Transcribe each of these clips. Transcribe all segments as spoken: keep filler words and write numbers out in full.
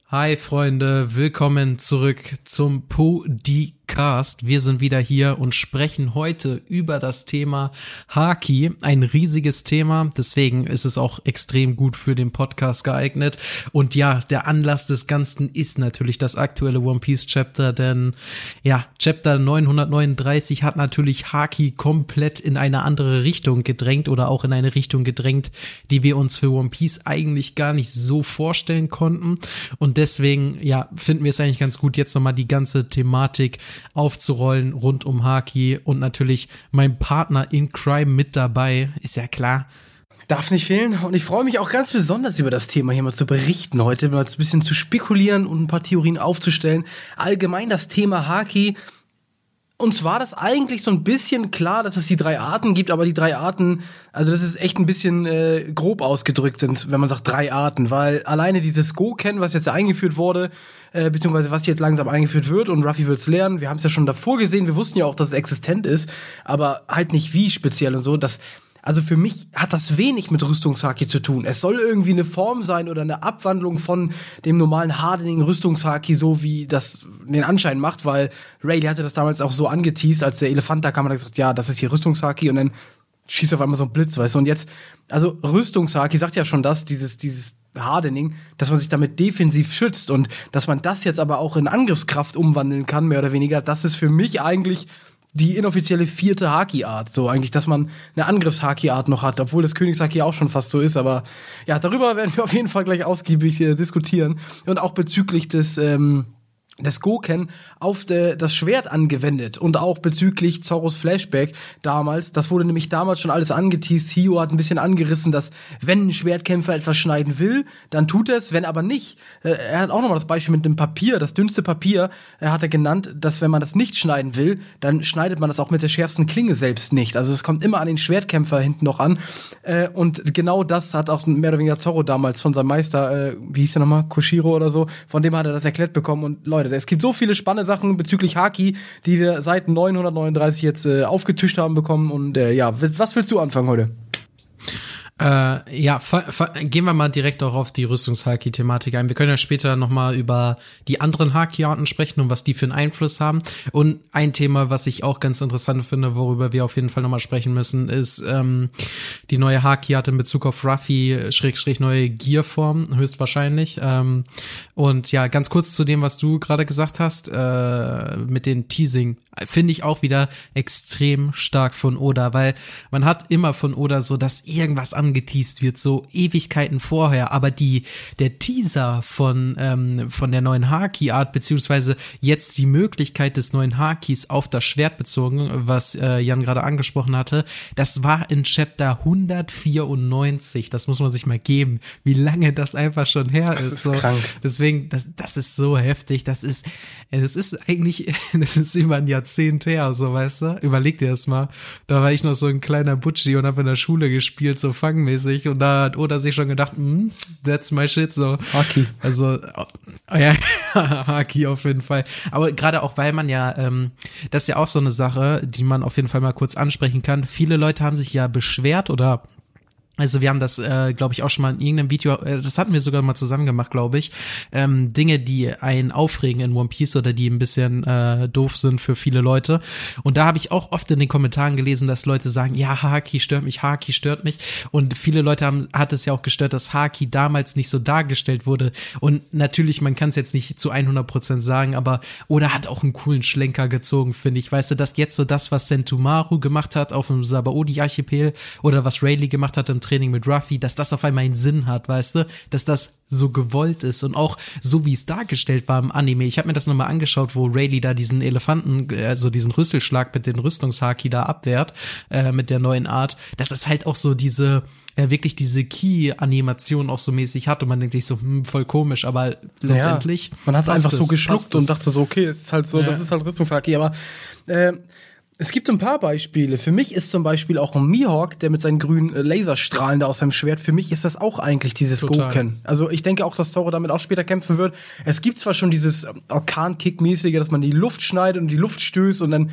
Hi Freunde, willkommen zurück zum Podcast. Wir sind wieder hier und sprechen heute über das Thema Haki. Ein riesiges Thema, deswegen ist es auch extrem gut für den Podcast geeignet. Und ja, der Anlass des Ganzen ist natürlich das aktuelle One Piece Chapter, denn ja, Chapter neunhundertneununddreißig hat natürlich Haki komplett in eine andere Richtung gedrängt oder auch in eine Richtung gedrängt, die wir uns für One Piece eigentlich gar nicht so vorstellen konnten. Und deswegen, ja, finden wir es eigentlich ganz gut, jetzt nochmal die ganze Thematik aufzurollen rund um Haki und natürlich mein Partner in Crime mit dabei, ist ja klar. Darf nicht fehlen und ich freue mich auch ganz besonders über das Thema hier mal zu berichten heute, mal ein bisschen zu spekulieren und ein paar Theorien aufzustellen. Allgemein das Thema Haki. Uns war das eigentlich so ein bisschen klar, dass es die drei Arten gibt, aber die drei Arten, also das ist echt ein bisschen äh, grob ausgedrückt, wenn man sagt drei Arten, weil alleine dieses Go-Ken, was jetzt eingeführt wurde, äh, beziehungsweise was jetzt langsam eingeführt wird und Ruffy will's lernen, wir haben es ja schon davor gesehen, wir wussten ja auch, dass es existent ist, aber halt nicht wie speziell und so, das Also für mich hat das wenig mit Rüstungshaki zu tun. Es soll irgendwie eine Form sein oder eine Abwandlung von dem normalen Hardening Rüstungshaki, so wie das den Anschein macht, weil Rayleigh hatte das damals auch so angeteased, als der Elefant da kam, hat er gesagt, ja, das ist hier Rüstungshaki und dann schießt auf einmal so ein Blitz, weißt du, und jetzt, also Rüstungshaki sagt ja schon das, dieses, dieses Hardening, dass man sich damit defensiv schützt und dass man das jetzt aber auch in Angriffskraft umwandeln kann, mehr oder weniger, das ist für mich eigentlich die inoffizielle vierte Haki-Art, so eigentlich, dass man eine Angriffs-Haki-Art noch hat, obwohl das Königshaki auch schon fast so ist, aber ja, darüber werden wir auf jeden Fall gleich ausgiebig äh, diskutieren und auch bezüglich des, ähm, des Go-Ken auf de, das Schwert angewendet und auch bezüglich Zorros Flashback damals, das wurde nämlich damals schon alles angeteased, Hio hat ein bisschen angerissen, dass wenn ein Schwertkämpfer etwas schneiden will, dann tut er es, wenn aber nicht, äh, er hat auch nochmal das Beispiel mit dem Papier, das dünnste Papier, er hat er genannt, dass wenn man das nicht schneiden will, dann schneidet man das auch mit der schärfsten Klinge selbst nicht, also es kommt immer an den Schwertkämpfer hinten noch an äh, und genau das hat auch mehr oder weniger Zorro damals von seinem Meister, äh, wie hieß der nochmal, Koshiro oder so, von dem hat er das erklärt bekommen und Leute, es gibt so viele spannende Sachen bezüglich Haki, die wir seit neunhundertneununddreißig jetzt äh, aufgetischt haben bekommen. Und äh, ja, was willst du anfangen heute? Äh, ja, fa- fa- gehen wir mal direkt auch auf die Rüstungs-Haki-Thematik ein. Wir können ja später nochmal über die anderen Haki-Arten sprechen und was die für einen Einfluss haben. Und ein Thema, was ich auch ganz interessant finde, worüber wir auf jeden Fall nochmal sprechen müssen, ist ähm, die neue Haki-Art in Bezug auf Ruffy, Schrägstrich neue Gear-Form, höchstwahrscheinlich. Ähm, und ja, ganz kurz zu dem, was du gerade gesagt hast, äh, mit den Teasing, finde ich auch wieder extrem stark von Oda, weil man hat immer von Oda so, dass irgendwas angeteased wird, so Ewigkeiten vorher, aber die der Teaser von ähm, von der neuen Haki-Art, beziehungsweise jetzt die Möglichkeit des neuen Hakis auf das Schwert bezogen, was äh, Jan gerade angesprochen hatte, das war in Chapter hundertvierundneunzig, das muss man sich mal geben, wie lange das einfach schon her das ist. ist so. krank. Deswegen, das, das ist so heftig, das ist, das ist eigentlich, das ist über ein Jahrzehnt her, so, weißt du, überleg dir das mal, da war ich noch so ein kleiner Butschi und hab in der Schule gespielt, so fangmäßig, und da hat Oda sich schon gedacht, mm, that's my shit, so. Haki. Also, oh, ja, Haki auf jeden Fall. Aber gerade auch, weil man ja, ähm, das ist ja auch so eine Sache, die man auf jeden Fall mal kurz ansprechen kann. Viele Leute haben sich ja beschwert oder Also wir haben das, äh, glaube ich, auch schon mal in irgendeinem Video, äh, das hatten wir sogar mal zusammen gemacht, glaube ich, ähm, Dinge, die einen aufregen in One Piece oder die ein bisschen äh, doof sind für viele Leute. Und da habe ich auch oft in den Kommentaren gelesen, dass Leute sagen, ja, Haki stört mich, Haki stört mich. Und viele Leute haben, hat es ja auch gestört, dass Haki damals nicht so dargestellt wurde. Und natürlich, man kann es jetzt nicht zu hundert Prozent sagen, aber Oda hat auch einen coolen Schlenker gezogen, finde ich. Weißt du, dass jetzt so das, was Sentomaru gemacht hat auf dem Sabaody-Archipel oder was Rayleigh gemacht hat im Training mit Ruffy, dass das auf einmal einen Sinn hat, weißt du, dass das so gewollt ist und auch so, wie es dargestellt war im Anime. Ich habe mir das nochmal angeschaut, wo Rayleigh da diesen Elefanten, also diesen Rüsselschlag mit den Rüstungshaki da abwehrt, äh, mit der neuen Art, dass es halt auch so diese ja, wirklich diese Key-Animation auch so mäßig hat und man denkt sich so, hm, voll komisch, aber letztendlich ja, man hat es einfach so geschluckt und es. dachte so, okay, es ist halt so, ja. Das ist halt Rüstungshaki, aber äh, es gibt ein paar Beispiele. Für mich ist zum Beispiel auch ein Mihawk, der mit seinen grünen Laserstrahlen da aus seinem Schwert, für mich ist das auch eigentlich dieses Goken. Also ich denke auch, dass Zoro damit auch später kämpfen wird. Es gibt zwar schon dieses Orkan-Kick-mäßige, dass man die Luft schneidet und die Luft stößt und dann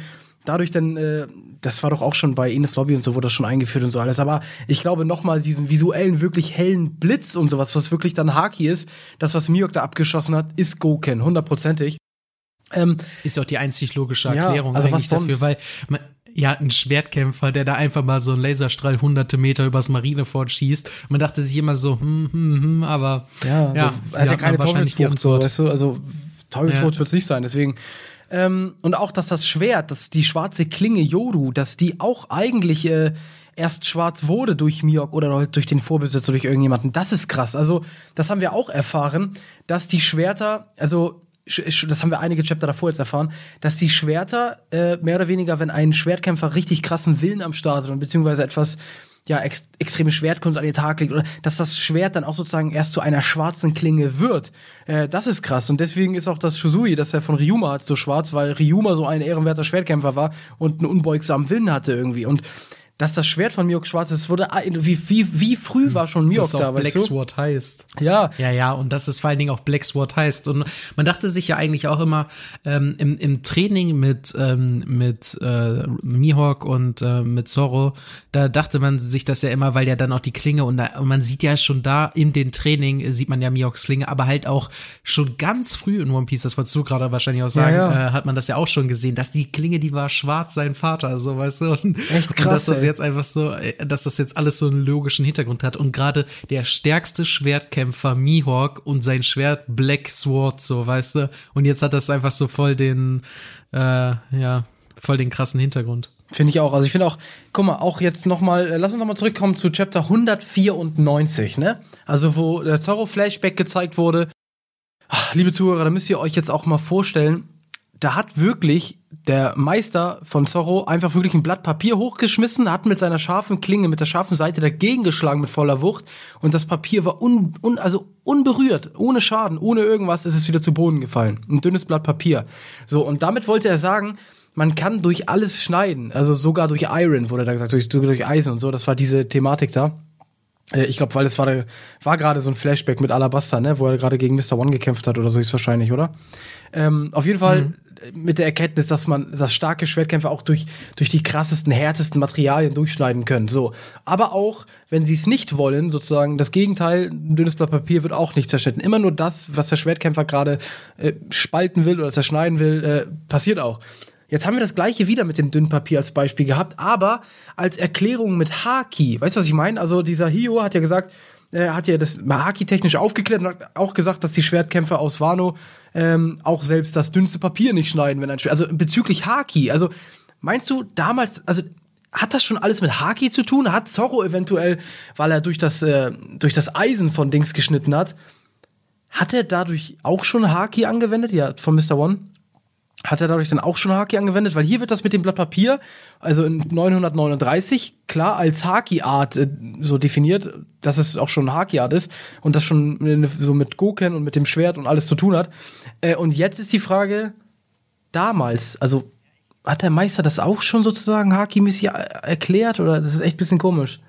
dadurch dann, äh, das war doch auch schon bei Ines Lobby und so, wurde das schon eingeführt und so alles. Aber ich glaube nochmal diesen visuellen, wirklich hellen Blitz und sowas, was wirklich dann Haki ist, das, was Mihawk da abgeschossen hat, ist Gouken, hundertprozentig. Ähm, ist ja auch die einzig logische ja, Erklärung also eigentlich was sonst? dafür, weil man, ja, ein Schwertkämpfer, der da einfach mal so einen Laserstrahl hunderte Meter übers Marineford schießt. Man dachte sich immer so, hm, hm, hm, aber ja, ja, also, er hat ja keine Teufelsfrucht, so, weißt du, also Teufelsfrucht ja. wird es nicht sein, deswegen ähm, und auch, dass das Schwert, dass die schwarze Klinge Yoru, dass die auch eigentlich äh, erst schwarz wurde durch Mihawk oder halt durch den Vorbesitzer, durch irgendjemanden, das ist krass, also das haben wir auch erfahren, dass die Schwerter, also das haben wir einige Chapter davor jetzt erfahren, dass die Schwerter äh, mehr oder weniger, wenn ein Schwertkämpfer richtig krassen Willen am Start hat, beziehungsweise etwas, ja, ex extreme Schwertkunst an den Tag legt, oder dass das Schwert dann auch sozusagen erst zu einer schwarzen Klinge wird. Äh, das ist krass. Und deswegen ist auch das Shusui, das er von Ryuma hat, so schwarz, weil Ryuma so ein ehrenwerter Schwertkämpfer war und einen unbeugsamen Willen hatte irgendwie. Und dass das Schwert von Mihawk schwarz ist, wurde, wie, wie, wie früh war schon Mihawk da, weißt du? Black Sword heißt. Ja. Ja, ja, und dass es vor allen Dingen auch Black Sword heißt. Und man dachte sich ja eigentlich auch immer, ähm, im, im Training mit, ähm, mit, äh, Mihawk und, äh, mit Zoro, da dachte man sich das ja immer, weil ja dann auch die Klinge und, da, und man sieht ja schon da in den Training, sieht man ja Mihawks Klinge, aber halt auch schon ganz früh in One Piece, das wolltest du gerade wahrscheinlich auch sagen, ja, ja. Äh, hat man das ja auch schon gesehen, dass die Klinge, die war schwarz, sein Vater, so, weißt du? Und, echt krass, und dass das ey. jetzt einfach so, dass das jetzt alles so einen logischen Hintergrund hat und gerade der stärkste Schwertkämpfer Mihawk und sein Schwert Black Sword, so, weißt du, und jetzt hat das einfach so voll den, äh, ja, voll den krassen Hintergrund. Finde ich auch, also ich finde auch, guck mal, auch jetzt nochmal, äh, lass uns nochmal zurückkommen zu Chapter hundertvierundneunzig, ne, also wo der Zorro-Flashback gezeigt wurde. Ach, liebe Zuhörer, da müsst ihr euch jetzt auch mal vorstellen, da hat wirklich der Meister von Zorro einfach wirklich ein Blatt Papier hochgeschmissen, hat mit seiner scharfen Klinge, mit der scharfen Seite dagegen geschlagen mit voller Wucht und das Papier war un, un, also unberührt, ohne Schaden, ohne irgendwas ist es wieder zu Boden gefallen. Ein dünnes Blatt Papier. So, und damit wollte er sagen, man kann durch alles schneiden, also sogar durch Iron, wurde da gesagt, durch, durch Eisen und so, das war diese Thematik da. Ich glaube, weil das war, war gerade so ein Flashback mit Alabasta, ne, wo er gerade gegen Mister One gekämpft hat oder so ist wahrscheinlich, oder? Ähm, auf jeden Fall mhm. mit der Erkenntnis, dass man, dass starke Schwertkämpfer auch durch, durch die krassesten, härtesten Materialien durchschneiden können, so. Aber auch, wenn sie es nicht wollen, sozusagen, das Gegenteil, ein dünnes Blatt Papier wird auch nicht zerschnitten. Immer nur das, was der Schwertkämpfer gerade äh, spalten will oder zerschneiden will, äh, passiert auch. Jetzt haben wir das gleiche wieder mit dem dünnen Papier als Beispiel gehabt, aber als Erklärung mit Haki. Weißt du, was ich meine? Also dieser Hio hat ja gesagt, er hat ja das Haki-technisch aufgeklärt und hat auch gesagt, dass die Schwertkämpfer aus Wano ähm, auch selbst das dünnste Papier nicht schneiden, wenn ein Schwert. Also bezüglich Haki. Also meinst du damals, also hat das schon alles mit Haki zu tun? Hat Zorro eventuell, weil er durch das, äh, durch das Eisen von Dings geschnitten hat, hat er dadurch auch schon Haki angewendet? Ja, von Mister One? Hat er dadurch dann auch schon Haki angewendet? Weil hier wird das mit dem Blatt Papier, also in neunhundertneununddreißig, klar als Haki-Art äh, so definiert, dass es auch schon Haki-Art ist und das schon so mit Gouken und mit dem Schwert und alles zu tun hat. Äh, und jetzt ist die Frage, damals, also hat der Meister das auch schon sozusagen Haki-mäßig erklärt oder das ist echt ein bisschen komisch?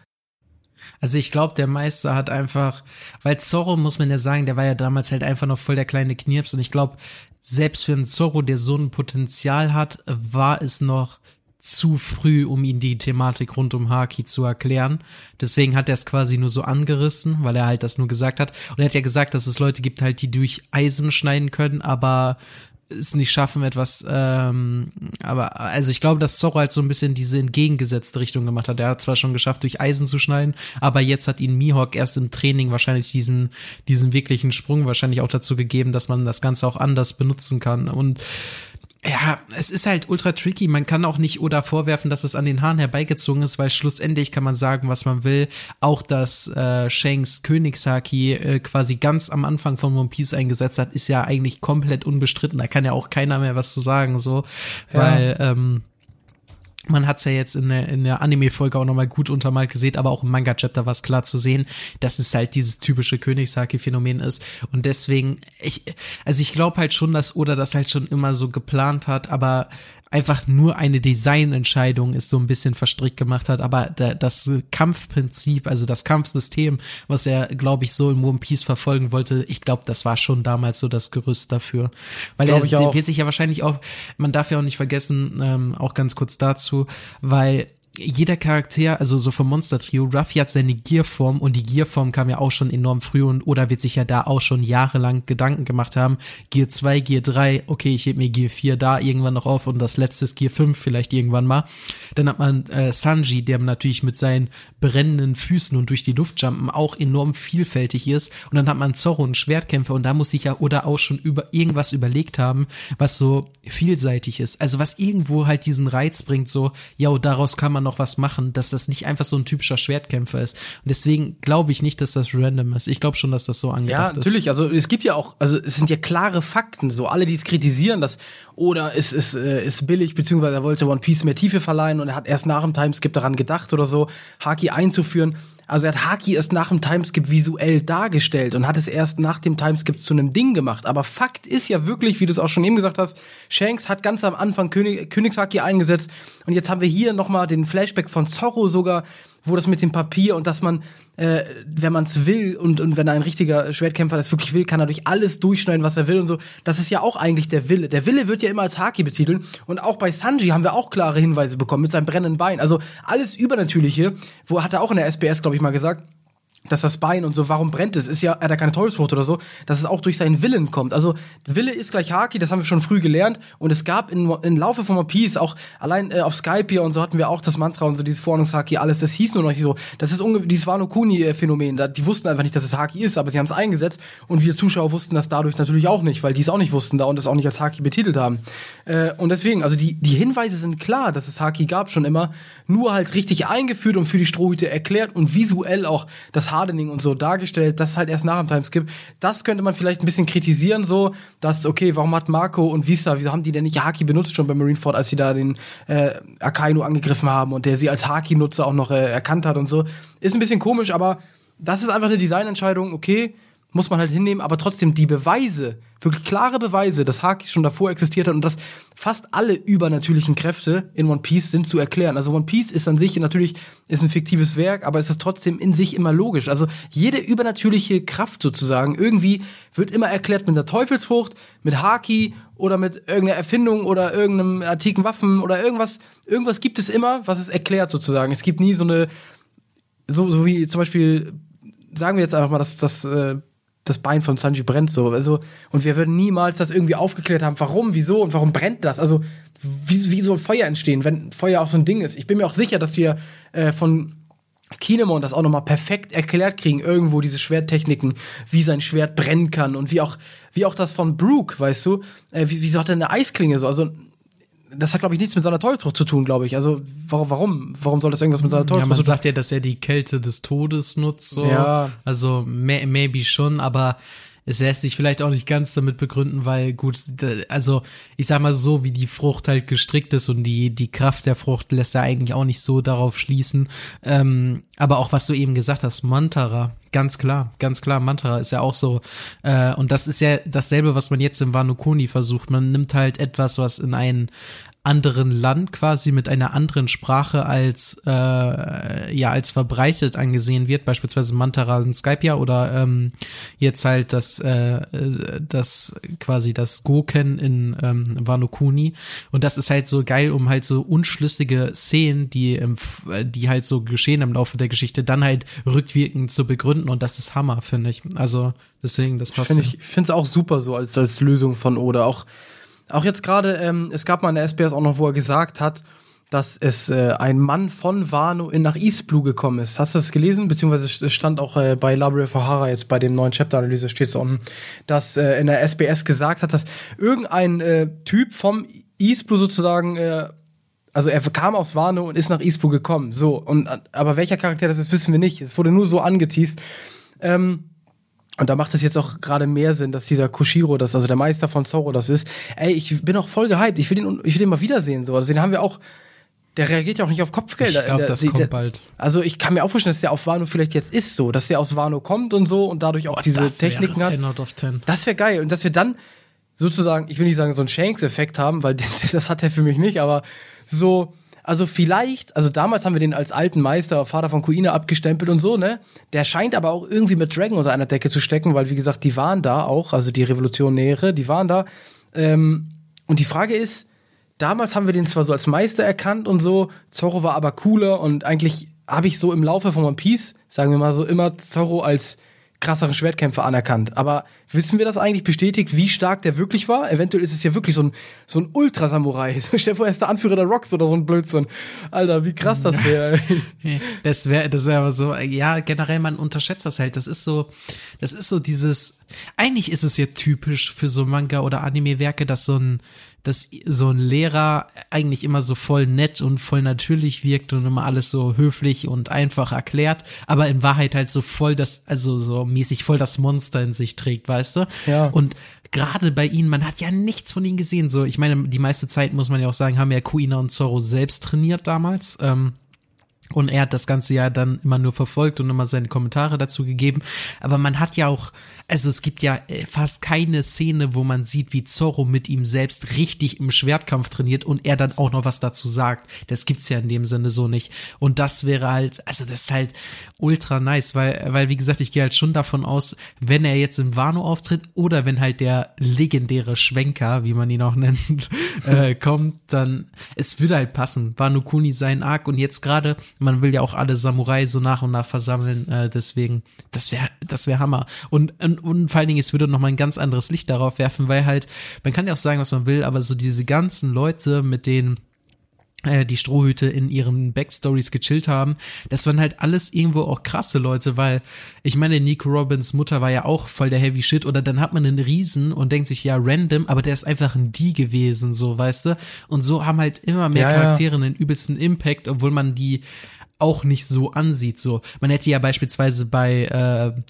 Also ich glaube, der Meister hat einfach, weil Zorro, muss man ja sagen, der war ja damals halt einfach noch voll der kleine Knirps und ich glaube, selbst für einen Zorro, der so ein Potenzial hat, war es noch zu früh, um ihn die Thematik rund um Haki zu erklären. Deswegen hat er es quasi nur so angerissen, weil er halt das nur gesagt hat. Und er hat ja gesagt, dass es Leute gibt halt, die durch Eisen schneiden können, aber es nicht schaffen, etwas, ähm, aber, also ich glaube, dass Zorro halt so ein bisschen diese entgegengesetzte Richtung gemacht hat. Er hat zwar schon geschafft, durch Eisen zu schneiden, aber jetzt hat ihn Mihawk erst im Training wahrscheinlich diesen, diesen wirklichen Sprung wahrscheinlich auch dazu gegeben, dass man das Ganze auch anders benutzen kann. Und ja, es ist halt ultra tricky. Man kann auch nicht Oda vorwerfen, dass es an den Haaren herbeigezogen ist, weil schlussendlich kann man sagen, was man will. Auch, dass äh, Shanks Königshaki äh, quasi ganz am Anfang von One Piece eingesetzt hat, ist ja eigentlich komplett unbestritten. Da kann ja auch keiner mehr was zu sagen, so, ja. Weil ähm, man hat's ja jetzt in der, in der Anime-Folge auch nochmal gut untermalt gesehen, aber auch im Manga-Chapter war es klar zu sehen, dass es halt dieses typische Königshaki-Phänomen ist. Und deswegen, ich, also ich glaube halt schon, dass Oda das halt schon immer so geplant hat, aber einfach nur eine Designentscheidung ist so ein bisschen verstrickt gemacht hat, aber der, das Kampfprinzip, also das Kampfsystem, was er, glaube ich, so in One Piece verfolgen wollte, ich glaube, das war schon damals so das Gerüst dafür. Weil er der wird sich ja wahrscheinlich auch, man darf ja auch nicht vergessen, ähm, auch ganz kurz dazu, weil jeder Charakter, also so vom Monster-Trio, Ruffy hat seine Gearform und die Gearform kam ja auch schon enorm früh und Oda wird sich ja da auch schon jahrelang Gedanken gemacht haben. Gear zwei, Gear drei, okay, ich heb mir Gear vier da irgendwann noch auf und das letzte ist Gear fünf vielleicht irgendwann mal. Dann hat man äh, Sanji, der natürlich mit seinen brennenden Füßen und durch die Luft jumpen auch enorm vielfältig ist, und dann hat man Zorro, einen Schwertkämpfer, und da muss sich ja Oda auch schon über irgendwas überlegt haben, was so vielseitig ist. Also was irgendwo halt diesen Reiz bringt, so, ja, daraus kann man noch was machen, dass das nicht einfach so ein typischer Schwertkämpfer ist. Und deswegen glaube ich nicht, dass das random ist. Ich glaube schon, dass das so angedacht ist. Ja, natürlich. Also es gibt ja auch, also es sind ja klare Fakten. So alle, die es kritisieren, dass Oda ist, ist, äh, ist billig, beziehungsweise er wollte One Piece mehr Tiefe verleihen und er hat erst nach dem Timeskip daran gedacht oder so, Haki einzuführen. Also er hat Haki erst nach dem Timeskip visuell dargestellt und hat es erst nach dem Timeskip zu einem Ding gemacht. Aber Fakt ist ja wirklich, wie du es auch schon eben gesagt hast, Shanks hat ganz am Anfang König, Königshaki eingesetzt und jetzt haben wir hier nochmal den Flashback von Zorro sogar, wo das mit dem Papier und dass man, äh, wenn man es will und, und wenn ein richtiger Schwertkämpfer das wirklich will, kann er durch alles durchschneiden, was er will und so. Das ist ja auch eigentlich der Wille. Der Wille wird ja immer als Haki betitelt und auch bei Sanji haben wir auch klare Hinweise bekommen mit seinem brennenden Bein. Also alles Übernatürliche, wo hat er auch in der S B S, glaube ich, mal gesagt, dass das Bein und so, warum brennt es? Ist ja, er hat ja keine Teufelsfrucht oder so, dass es auch durch seinen Willen kommt. Also Wille ist gleich Haki, das haben wir schon früh gelernt. Und es gab in, in Laufe von One Piece auch allein äh, auf Skype hier und so hatten wir auch das Mantra und so, dieses Verordnungshaki, alles. Das hieß nur noch nicht so. Das ist unge- dieses Wano Kuni-Phänomen. Da, die wussten einfach nicht, dass es Haki ist, aber sie haben es eingesetzt. Und wir Zuschauer wussten das dadurch natürlich auch nicht, weil die es auch nicht wussten da und das auch nicht als Haki betitelt haben. Äh, und deswegen, also die, die Hinweise sind klar, dass es Haki gab schon immer, nur halt richtig eingeführt und für die Strohhüte erklärt und visuell auch das Hardening und so dargestellt, das halt erst nach dem Timeskip. Das könnte man vielleicht ein bisschen kritisieren, so, dass, okay, warum hat Marco und Vista, wieso haben die denn nicht Haki benutzt schon bei Marineford, als sie da den äh, Akainu angegriffen haben und der sie als Haki-Nutzer auch noch äh, erkannt hat und so. Ist ein bisschen komisch, aber das ist einfach eine Designentscheidung, okay, muss man halt hinnehmen, aber trotzdem die Beweise, wirklich klare Beweise, dass Haki schon davor existiert hat und dass fast alle übernatürlichen Kräfte in One Piece sind zu erklären. Also One Piece ist an sich natürlich ist ein fiktives Werk, aber es ist trotzdem in sich immer logisch. Also jede übernatürliche Kraft sozusagen irgendwie wird immer erklärt mit einer Teufelsfrucht, mit Haki oder mit irgendeiner Erfindung oder irgendeinem antiken Waffen oder irgendwas. Irgendwas gibt es immer, was es erklärt sozusagen. Es gibt nie so eine, so, so wie zum Beispiel, sagen wir jetzt einfach mal, dass das äh, das Bein von Sanji brennt so, also, und wir würden niemals das irgendwie aufgeklärt haben, warum, wieso und warum brennt das, also wie, wie soll Feuer entstehen, wenn Feuer auch so ein Ding ist. Ich bin mir auch sicher, dass wir äh, von Kinemon das auch nochmal perfekt erklärt kriegen, irgendwo diese Schwerttechniken, wie sein Schwert brennen kann und wie auch, wie auch das von Brook, weißt du, äh, wie, wieso hat er eine Eisklinge so, also das hat, glaube ich, nichts mit seiner Teufelsfrucht zu tun, glaube ich. Also, warum, warum? Warum soll das irgendwas mit seiner Teufelsfrucht zu tun? Ja, man tun? sagt ja, dass er die Kälte des Todes nutzt, so. Ja. Also, may, maybe schon, aber es lässt sich vielleicht auch nicht ganz damit begründen, weil gut, also ich sag mal so, wie die Frucht halt gestrickt ist und die die Kraft der Frucht lässt er eigentlich auch nicht so darauf schließen. Ähm, aber auch was du eben gesagt hast, Mantara, ganz klar, ganz klar, Mantara ist ja auch so. Äh, und das ist ja dasselbe, was man jetzt im Wano Kuni versucht. Man nimmt halt etwas, was in einen anderen Land quasi mit einer anderen Sprache als äh, ja als verbreitet angesehen wird, beispielsweise Mantara in Skypiea oder ähm, jetzt halt das äh, das quasi das Goken in ähm, Wano Kuni, und das ist halt so geil, um halt so unschlüssige Szenen, die ähm, die halt so geschehen im Laufe der Geschichte, dann halt rückwirkend zu begründen, und das ist Hammer, finde ich. Also deswegen, das passt. Find ich finde es auch super so als als Lösung von Oda, auch Auch jetzt gerade, ähm, es gab mal in der S B S auch noch, wo er gesagt hat, dass es äh, ein Mann von Wano in nach East Blue gekommen ist. Hast du das gelesen? Beziehungsweise es stand auch äh, bei Library of O'Hara jetzt bei dem neuen Chapter-Analyse steht es unten, dass äh, in der S B S gesagt hat, dass irgendein äh, Typ vom East Blue sozusagen, äh, also er kam aus Wano und ist nach East Blue gekommen. So, und aber welcher Charakter das ist, wissen wir nicht. Es wurde nur so angeteast. Ähm, Und da macht es jetzt auch gerade mehr Sinn, dass dieser Koshiro das, also der Meister von Zorro das ist. Ey, ich bin auch voll gehypt. Ich will den, ich will den mal wiedersehen, so. Also den haben wir auch, der reagiert ja auch nicht auf Kopfgelder. Ich glaube, das der, kommt der, bald. Also ich kann mir auch vorstellen, dass der auf Wano vielleicht jetzt ist so, dass der aus Wano kommt und so und dadurch auch oh, diese das Techniken hat. zehn out of zehn. Das wäre geil. Und dass wir dann sozusagen, ich will nicht sagen, so einen Shanks-Effekt haben, weil das hat er für mich nicht, aber so, also vielleicht, also damals haben wir den als alten Meister, Vater von Kuina abgestempelt und so, ne? Der scheint aber auch irgendwie mit Dragon unter einer Decke zu stecken, weil, wie gesagt, die waren da auch, also die Revolutionäre, die waren da. Ähm, und die Frage ist, damals haben wir den zwar so als Meister erkannt und so, Zorro war aber cooler und eigentlich habe ich so im Laufe von One Piece, sagen wir mal so, immer Zorro als krasseren Schwertkämpfer anerkannt. Aber wissen wir das eigentlich bestätigt, wie stark der wirklich war? Eventuell ist es ja wirklich so ein, so ein Ultra-Samurai. Stell dir vor, er ist der Anführer der Rocks oder so ein Blödsinn. Alter, wie krass das wäre. Das wäre das wäre aber so, ja, generell, man unterschätzt das halt. Das ist so, das ist so dieses, eigentlich ist es ja typisch für so Manga- oder Anime-Werke, dass so ein dass so ein Lehrer eigentlich immer so voll nett und voll natürlich wirkt und immer alles so höflich und einfach erklärt, aber in Wahrheit halt so voll das, also so mäßig voll das Monster in sich trägt, weißt du? Ja. Und gerade bei ihnen, man hat ja nichts von ihnen gesehen, so, ich meine, die meiste Zeit, muss man ja auch sagen, haben ja Kuina und Zorro selbst trainiert damals, ähm, und er hat das ganze ja dann immer nur verfolgt und immer seine Kommentare dazu gegeben. Aber man hat ja auch, also es gibt ja fast keine Szene, wo man sieht, wie Zorro mit ihm selbst richtig im Schwertkampf trainiert und er dann auch noch was dazu sagt. Das gibt's ja in dem Sinne so nicht. Und das wäre halt, also das ist halt ultra nice, weil, weil wie gesagt, ich gehe halt schon davon aus, wenn er jetzt in Wano auftritt oder wenn halt der legendäre Schwenker, wie man ihn auch nennt, äh, kommt, dann, es würde halt passen. Wano Kuni sein Arc und jetzt gerade, man will ja auch alle Samurai so nach und nach versammeln, äh, deswegen, das wäre das wäre Hammer. Und, und, und vor allen Dingen, es würde noch mal ein ganz anderes Licht darauf werfen, weil halt, man kann ja auch sagen, was man will, aber so diese ganzen Leute, mit denen äh, die Strohhüte in ihren Backstories gechillt haben, das waren halt alles irgendwo auch krasse Leute, weil ich meine, Nico Robins Mutter war ja auch voll der Heavy Shit oder dann hat man einen Riesen und denkt sich, ja, random, aber der ist einfach ein Die gewesen, so, weißt du? Und so haben halt immer mehr ja, Charaktere ja. einen übelsten Impact, obwohl man die auch nicht so ansieht, so. Man hätte ja beispielsweise bei, äh,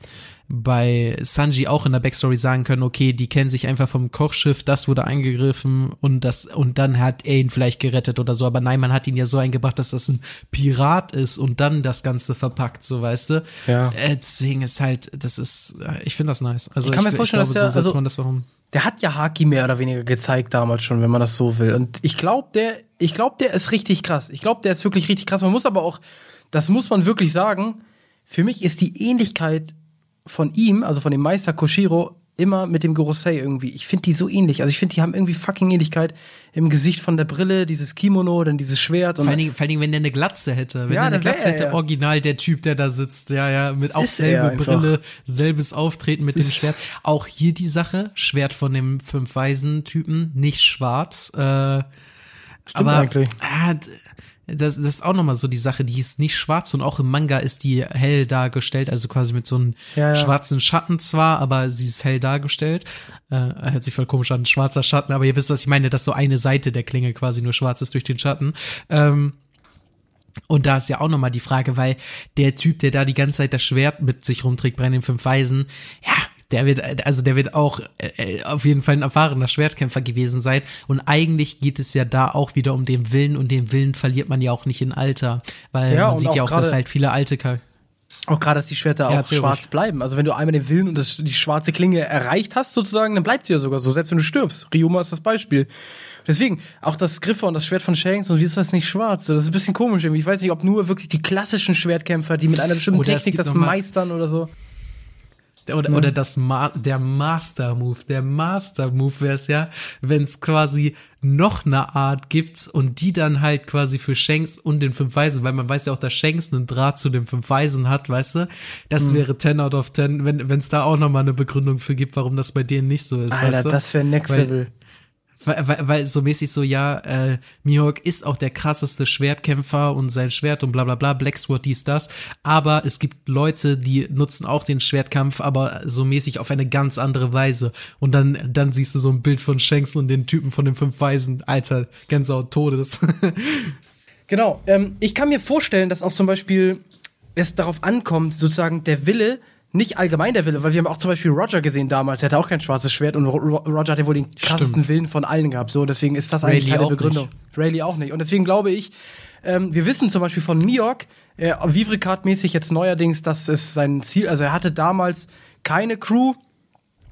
bei Sanji auch in der Backstory sagen können, okay, die kennen sich einfach vom Kochschiff, das wurde angegriffen und das, und dann hat er ihn vielleicht gerettet oder so, aber nein, man hat ihn ja so eingebracht, dass das ein Pirat ist und dann das Ganze verpackt, so, weißt du? Ja. Äh, deswegen ist halt, das ist, ich finde das nice. Also ich kann mir vorstellen, ich glaube, dass der, so setzt also, man das auch um. Der hat ja Haki mehr oder weniger gezeigt damals schon, wenn man das so will. Und ich glaube, der, ich glaube, der ist richtig krass. Ich glaube, der ist wirklich richtig krass. Man muss aber auch, das muss man wirklich sagen, für mich ist die Ähnlichkeit von ihm, also von dem Meister Koshiro, immer mit dem Gorosei irgendwie. Ich finde die so ähnlich. Also ich finde, die haben irgendwie fucking Ähnlichkeit im Gesicht von der Brille, dieses Kimono, dann dieses Schwert. Und vor allen Dingen, vor allen Dingen, wenn der eine Glatze hätte. Wenn ja, der eine Glatze er, hätte, ja. original der Typ, der da sitzt. Ja, ja, mit auch selbe Brille, selbes Auftreten mit dem Schwert. Auch hier die Sache, Schwert von dem Fünf-Weisen-Typen, nicht schwarz. Äh, aber eigentlich. Äh, Das, das ist auch nochmal so die Sache, die ist nicht schwarz und auch im Manga ist die hell dargestellt, also quasi mit so einem ja, ja. schwarzen Schatten zwar, aber sie ist hell dargestellt. Äh, hört sich voll komisch an, schwarzer Schatten, aber ihr wisst, was ich meine, dass so eine Seite der Klinge quasi nur schwarz ist durch den Schatten. Ähm, und da ist ja auch nochmal die Frage, weil der Typ, der da die ganze Zeit das Schwert mit sich rumträgt bei den Fünf Weisen, ja, der wird, also der wird auch äh, auf jeden Fall ein erfahrener Schwertkämpfer gewesen sein. Und eigentlich geht es ja da auch wieder um den Willen und den Willen verliert man ja auch nicht in Alter. Weil ja, man sieht ja auch, dass halt viele alte Char- Auch gerade, dass die Schwerter ja, auch schwarz ruhig. bleiben. Also wenn du einmal den Willen und das, die schwarze Klinge erreicht hast sozusagen, dann bleibt sie ja sogar so, selbst wenn du stirbst. Ryuma ist das Beispiel. Deswegen, auch das Griffe und das Schwert von Shanks, und wie ist das nicht schwarz? Das ist ein bisschen komisch irgendwie. Ich weiß nicht, ob nur wirklich die klassischen Schwertkämpfer, die mit einer bestimmten Oder es Technik gibt das noch mal- meistern oder so. Oder, oder das Ma- der Master Move. Der Master Move wäre es ja, wenn es quasi noch eine Art gibt und die dann halt quasi für Shanks und den Fünf Weisen, weil man weiß ja auch, dass Shanks einen Draht zu den Fünf Weisen hat, weißt du? Das Mhm. wäre ten out of ten, wenn wenn es da auch nochmal eine Begründung für gibt, warum das bei denen nicht so ist, Alter, weißt du? das wäre Next Weil- Level. Weil, weil, weil so mäßig so, ja, äh, Mihawk ist auch der krasseste Schwertkämpfer und sein Schwert und bla bla bla, Blacksword, dies, das, aber es gibt Leute, die nutzen auch den Schwertkampf, aber so mäßig auf eine ganz andere Weise und dann dann siehst du so ein Bild von Shanks und den Typen von den Fünf Weisen, Alter, Gänsehaut Todes. Genau, ähm, ich kann mir vorstellen, dass auch zum Beispiel es darauf ankommt, sozusagen der Wille, nicht allgemein der Wille, weil wir haben auch zum Beispiel Roger gesehen damals, der hatte auch kein schwarzes Schwert und Ro- Ro- Roger hat ja wohl den krassesten Stimmt. Willen von allen gehabt, so, deswegen ist das eigentlich Rayleigh keine auch Begründung. Rayleigh auch nicht. Und deswegen glaube ich, ähm, wir wissen zum Beispiel von Mihawk, äh, Vivre-Card-mäßig jetzt neuerdings, dass es sein Ziel, also er hatte damals keine Crew,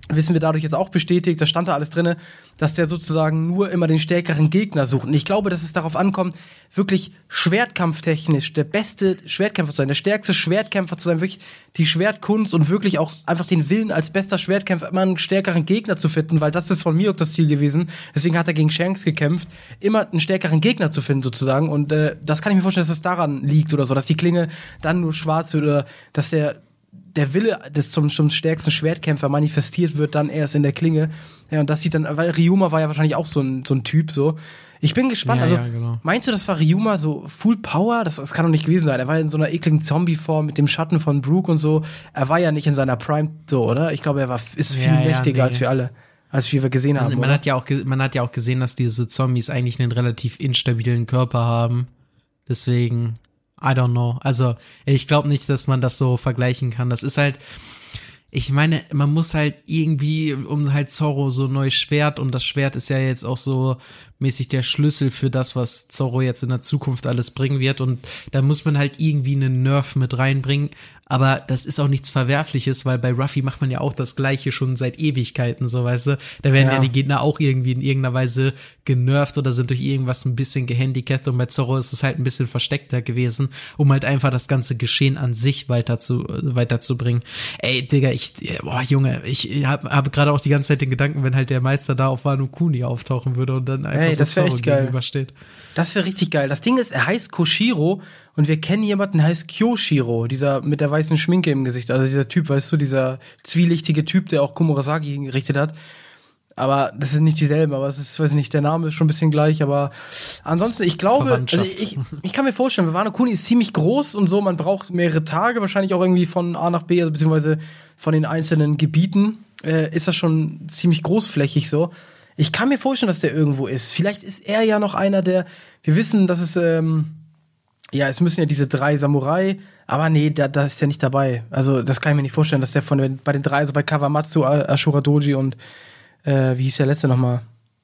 wissen wir dadurch jetzt auch bestätigt, da stand da alles drinne, dass der sozusagen nur immer den stärkeren Gegner sucht. Und ich glaube, dass es darauf ankommt, wirklich schwertkampftechnisch der beste Schwertkämpfer zu sein, der stärkste Schwertkämpfer zu sein, wirklich die Schwertkunst und wirklich auch einfach den Willen als bester Schwertkämpfer immer einen stärkeren Gegner zu finden, weil das ist von mir auch das Ziel gewesen. Deswegen hat er gegen Shanks gekämpft, immer einen stärkeren Gegner zu finden sozusagen. Und äh, das kann ich mir vorstellen, dass es daran liegt oder so, dass die Klinge dann nur schwarz wird oder dass der der Wille des zum, zum stärksten Schwertkämpfer manifestiert wird dann erst in der Klinge. Ja, und das sieht dann, weil Ryuma war ja wahrscheinlich auch so ein, so ein Typ, so. Ich bin gespannt, Ja, also, ja, genau. meinst du, das war Ryuma so Full Power? Das, das kann doch nicht gewesen sein. Er war in so einer ekligen Zombie-Form mit dem Schatten von Brooke und so. Er war ja nicht in seiner Prime so, oder? Ich glaube, er war, ist viel Ja, ja, mächtiger nee. als wir alle, als wir gesehen haben, Man, man, oder? hat ja auch, ge- man hat ja auch gesehen, dass diese Zombies eigentlich einen relativ instabilen Körper haben. Deswegen, I don't know. Also, ich glaube nicht, dass man das so vergleichen kann. Das ist halt, ich meine, man muss halt irgendwie, um halt Zorro so ein neues Schwert, und das Schwert ist ja jetzt auch so mäßig der Schlüssel für das, was Zorro jetzt in der Zukunft alles bringen wird, und da muss man halt irgendwie einen Nerf mit reinbringen, aber das ist auch nichts Verwerfliches, weil bei Ruffy macht man ja auch das Gleiche schon seit Ewigkeiten, so, weißt du, da werden ja, Ja. die Gegner auch irgendwie in irgendeiner Weise genervt oder sind durch irgendwas ein bisschen gehandicapt, und bei Zorro ist es halt ein bisschen versteckter gewesen, um halt einfach das ganze Geschehen an sich weiter zu, weiterzubringen. Ey, Digga, ich, boah, Junge, ich habe hab gerade auch die ganze Zeit den Gedanken, wenn halt der Meister da auf Wano Kuni auftauchen würde und dann einfach Ey, so das wär Zorro echt geil. gegenübersteht. Das wäre richtig geil. Das Ding ist, er heißt Koshiro und wir kennen jemanden, der heißt Kyoshiro, dieser mit der weißen Schminke im Gesicht. Also dieser Typ, weißt du, dieser zwielichtige Typ, der auch Komurasaki hingerichtet hat. Aber das ist nicht dieselben, aber es ist, weiß ich nicht, der Name ist schon ein bisschen gleich, aber ansonsten, ich glaube, also Verwandtschaft. ich, ich kann mir vorstellen, Wano Kuni ist ziemlich groß und so, man braucht mehrere Tage, wahrscheinlich auch irgendwie von A nach B, also beziehungsweise von den einzelnen Gebieten, äh, ist das schon ziemlich großflächig so. Ich kann mir vorstellen, dass der irgendwo ist. Vielleicht ist er ja noch einer der, wir wissen, dass es, ähm, ja, es müssen ja diese drei Samurai, aber nee, da, da ist der nicht dabei. Also, das kann ich mir nicht vorstellen, dass der von den, bei den drei, also bei Kawamatsu, Ashura Doji und, äh, wie hieß der letzte nochmal?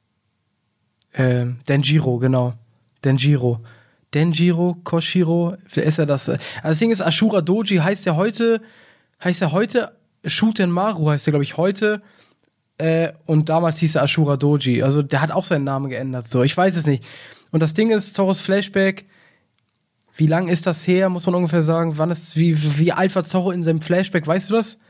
Ähm, Denjiro, genau. Denjiro. Denjiro, Koshiro, ist er das? Also, das Ding ist, Ashura Doji heißt ja heute, heißt ja heute, Shutenmaru heißt er, glaube ich, heute, Äh, und damals hieß er Ashura Doji. Also der hat auch seinen Namen geändert. So, ich weiß es nicht. Und das Ding ist, Zorros Flashback, wie lang ist das her, muss man ungefähr sagen? Wann ist, wie, wie alt war Zorro in seinem Flashback? Weißt du das?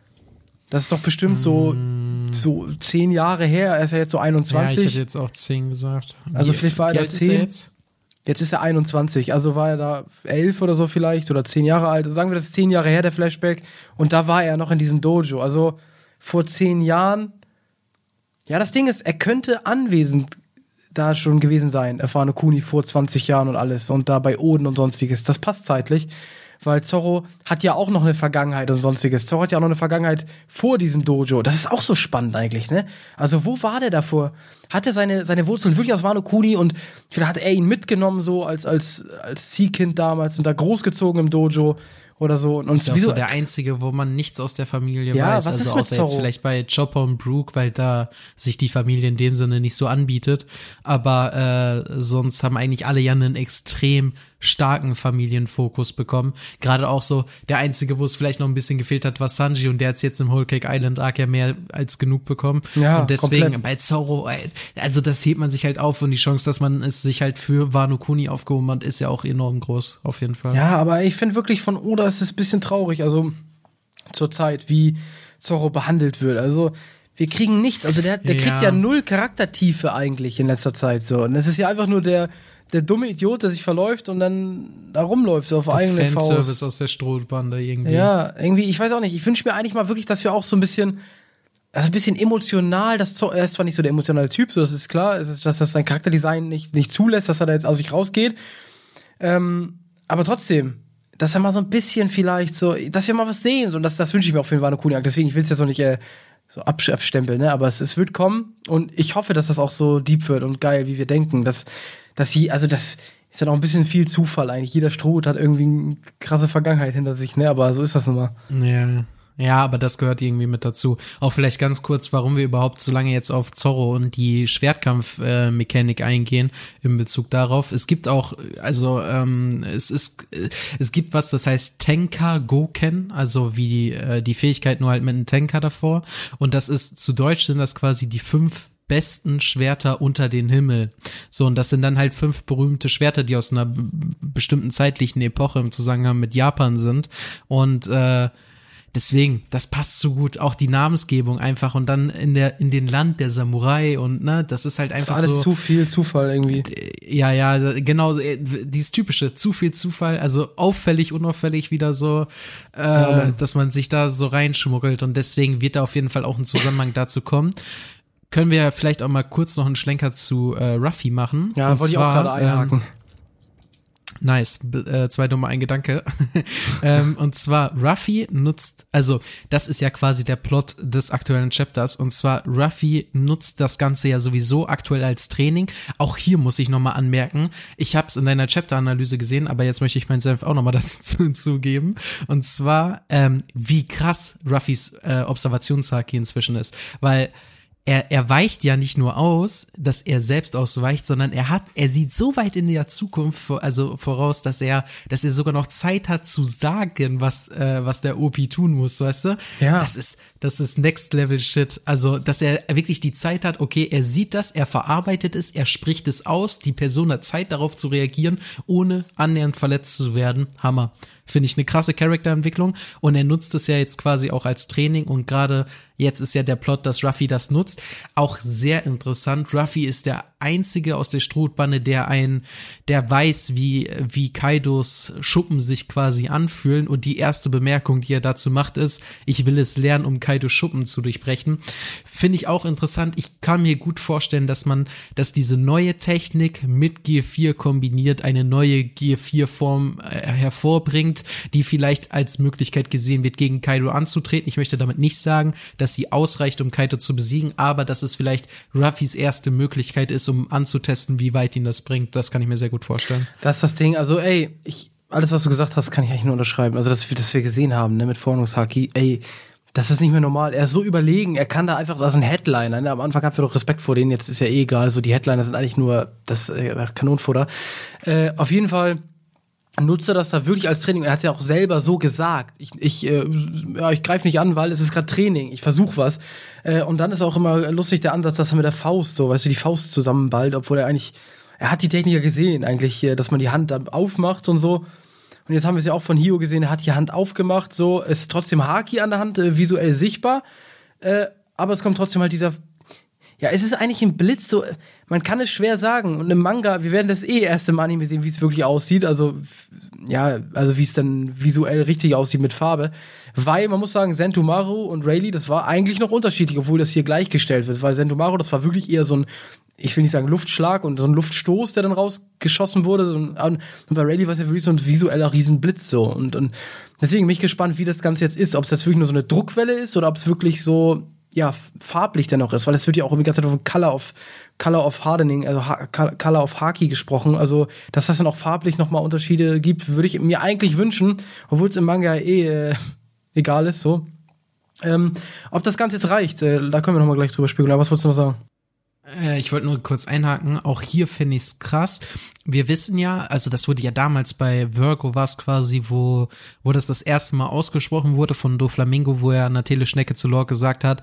Das ist doch bestimmt so, Mm. so zehn Jahre her. Er ist ja jetzt so Ja, einundzwanzig. ich hätte jetzt auch zehn gesagt. Also Wie- vielleicht war er wie da alt ist er zehn. jetzt? Jetzt ist er einundzwanzig, also war er da elf oder so vielleicht oder zehn Jahre alt. Also sagen wir, das ist zehn Jahre her, der Flashback. Und da war er noch in diesem Dojo. Also vor zehn Jahren. Ja, das Ding ist, er könnte anwesend da schon gewesen sein, erfahrene Kuni vor zwanzig Jahren und alles. Und da bei Oden und sonstiges. Das passt zeitlich. Weil Zorro hat ja auch noch eine Vergangenheit und sonstiges. Zorro hat ja auch noch eine Vergangenheit vor diesem Dojo. Das ist auch so spannend eigentlich, ne? Also wo war der davor? Hat er seine, seine Wurzeln wirklich aus Wano Kuni und vielleicht hat er ihn mitgenommen so als, als, als Ziehkind damals und da großgezogen im Dojo oder so. Und Ist ja auch wieso- so der einzige, wo man nichts aus der Familie Ja, weiß. was Also ist mit außer jetzt Zorro? vielleicht bei Chopper und Brooke, weil da sich die Familie in dem Sinne nicht so anbietet. Aber äh, sonst haben eigentlich alle ja einen extrem starken Familienfokus bekommen. Gerade auch so der einzige, wo es vielleicht noch ein bisschen gefehlt hat, war Sanji, und der hat jetzt im Whole Cake Island Arc ja mehr als genug bekommen. Ja, und deswegen komplett. bei Zorro, ey, also das hebt man sich halt auf, und die Chance, dass man es sich halt für Wano Kuni aufgehoben hat, ist ja auch enorm groß, auf jeden Fall. Ja, aber ich finde wirklich von Oda ist es ein bisschen traurig, also zur Zeit, wie Zorro behandelt wird. Also wir kriegen nichts, also der, der Ja. kriegt ja null Charaktertiefe eigentlich in letzter Zeit so. Und das ist ja einfach nur der, der dumme Idiot, der sich verläuft und dann da rumläuft, so auf eigene Fanservice Faust. aus der Strohbande irgendwie. Ja, irgendwie, ich weiß auch nicht, ich wünsche mir eigentlich mal wirklich, dass wir auch so ein bisschen, also ein bisschen emotional, das Zorro, er ist zwar nicht so der emotionale Typ, so das ist klar, es ist, dass das sein Charakterdesign nicht, nicht zulässt, dass er da jetzt aus sich rausgeht, ähm, aber trotzdem, dass er mal so ein bisschen vielleicht so, dass wir mal was sehen, und das, das wünsche ich mir auch für den Wano Kuni Arc, deswegen, ich will es jetzt noch nicht äh, so absch- abstempeln, ne, aber es, es wird kommen und ich hoffe, dass das auch so deep wird und geil, wie wir denken, dass, dass sie, also das ist dann auch ein bisschen viel Zufall eigentlich, jeder Strohhut hat irgendwie eine krasse Vergangenheit hinter sich, ne, aber so ist das nun mal. Ja, Ja, aber das gehört irgendwie mit dazu. Auch vielleicht ganz kurz, warum wir überhaupt so lange jetzt auf Zorro und die Schwertkampf-Mechanik äh, eingehen in Bezug darauf. Es gibt auch, also ähm, es ist, es gibt was, das heißt Tenka Goken, also wie äh, die Fähigkeit nur halt mit einem Tenka davor. Und das ist, zu Deutsch sind das quasi die fünf besten Schwerter unter den Himmel. So, und das sind dann halt fünf berühmte Schwerter, die aus einer b- bestimmten zeitlichen Epoche im Zusammenhang mit Japan sind. Und äh, deswegen, das passt so gut, auch die Namensgebung einfach und dann in der in den Land der Samurai und ne, das ist halt einfach so. Das ist alles so, zu viel Zufall irgendwie. Ja, ja, genau, dieses typische, zu viel Zufall, also auffällig, unauffällig wieder so, äh, ja, dass man sich da so reinschmuggelt und deswegen wird da auf jeden Fall auch ein Zusammenhang dazu kommen. Können wir vielleicht auch mal kurz noch einen Schlenker zu äh, Ruffy machen. Ja, und wollte zwar, ich auch gerade einhaken. Ähm, Nice, äh, zwei dumme, ein Gedanke. ähm, und zwar, Ruffy nutzt, also das ist ja quasi der Plot des aktuellen Chapters, und zwar Ruffy nutzt das Ganze ja sowieso aktuell als Training. Auch hier muss ich nochmal anmerken, ich habe es in deiner Chapter-Analyse gesehen, aber jetzt möchte ich meinen Senf auch nochmal dazu zugeben. Und zwar, ähm, wie krass Ruffys äh, Observationshaki inzwischen ist, weil Er, er weicht ja nicht nur aus, dass er selbst ausweicht, sondern er hat, er sieht so weit in der Zukunft, also voraus, dass er, dass er sogar noch Zeit hat zu sagen, was, äh, was der O P tun muss, weißt du? Ja. Das ist, das ist Next Level Shit. Also, dass er wirklich die Zeit hat, okay, er sieht das, er verarbeitet es, er spricht es aus, die Person hat Zeit darauf zu reagieren, ohne annähernd verletzt zu werden. Hammer. Finde ich eine krasse Charakterentwicklung und er nutzt es ja jetzt quasi auch als Training und gerade jetzt ist ja der Plot, dass Ruffy das nutzt. Auch sehr interessant. Ruffy ist der einzige aus der Strohbande, der ein, der weiß, wie, wie Kaidos Schuppen sich quasi anfühlen und die erste Bemerkung, die er dazu macht, ist, ich will es lernen, um Kaidos Schuppen zu durchbrechen. Finde ich auch interessant. Ich kann mir gut vorstellen, dass man, dass diese neue Technik mit Gear vier kombiniert, eine neue Gear vier Form äh, hervorbringt, die vielleicht als Möglichkeit gesehen wird, gegen Kaido anzutreten. Ich möchte damit nicht sagen, dass sie ausreicht, um Kaido zu besiegen, aber dass es vielleicht Ruffys erste Möglichkeit ist, um anzutesten, wie weit ihn das bringt. Das kann ich mir sehr gut vorstellen. Das ist das Ding. Also, ey, ich, alles, was du gesagt hast, kann ich eigentlich nur unterschreiben. Also, dass wir, dass wir gesehen haben, ne, mit Fornungshaki, ey, das ist nicht mehr normal. Er ist so überlegen, er kann da einfach, das ist ein Headliner, ne? Am Anfang hatten wir doch Respekt vor denen, jetzt ist ja eh egal. So, die Headliner sind eigentlich nur das äh, Kanonenfutter. Äh, auf jeden Fall nutzt er das da wirklich als Training. Er hat es ja auch selber so gesagt. Ich, ich, äh, ja, ich greife nicht an, weil es ist gerade Training. Ich versuche was. Äh, und dann ist auch immer lustig der Ansatz, dass er mit der Faust so, weißt du, die Faust zusammenballt, obwohl er eigentlich, er hat die Technik ja gesehen, eigentlich, dass man die Hand dann aufmacht und so. Und jetzt haben wir es ja auch von Hio gesehen, er hat die Hand aufgemacht, so, es ist trotzdem Haki an der Hand, äh, visuell sichtbar. Äh, aber es kommt trotzdem halt dieser, ja, es ist eigentlich ein Blitz, so, man kann es schwer sagen. Und im Manga, wir werden das eh erst im Anime sehen, wie es wirklich aussieht. Also, f- ja, also wie es dann visuell richtig aussieht mit Farbe. Weil, man muss sagen, Sentomaru und Rayleigh, das war eigentlich noch unterschiedlich, obwohl das hier gleichgestellt wird. Weil Sentomaru, das war wirklich eher so ein, ich will nicht sagen Luftschlag und so ein Luftstoß, der dann rausgeschossen wurde. So ein, und bei Rayleigh war es ja wirklich so ein visueller Riesenblitz so. Und, und deswegen bin ich gespannt, wie das Ganze jetzt ist. Ob es jetzt wirklich nur so eine Druckwelle ist oder ob es wirklich so, ja, farblich dann auch ist, weil es wird ja auch die ganze Zeit von Color of, Color of Hardening, also ha- Color of Haki gesprochen, also dass das dann auch farblich nochmal Unterschiede gibt, würde ich mir eigentlich wünschen, obwohl es im Manga eh äh, egal ist, so. Ähm, ob das Ganze jetzt reicht, äh, da können wir nochmal gleich drüber spekulieren, was wolltest du noch sagen? Ich wollte nur kurz einhaken, auch hier finde ich es krass. Wir wissen ja, also das wurde ja damals bei Virgo war es quasi, wo wo das das erste Mal ausgesprochen wurde von Doflamingo, wo er an der Teleschnecke zu Lore gesagt hat,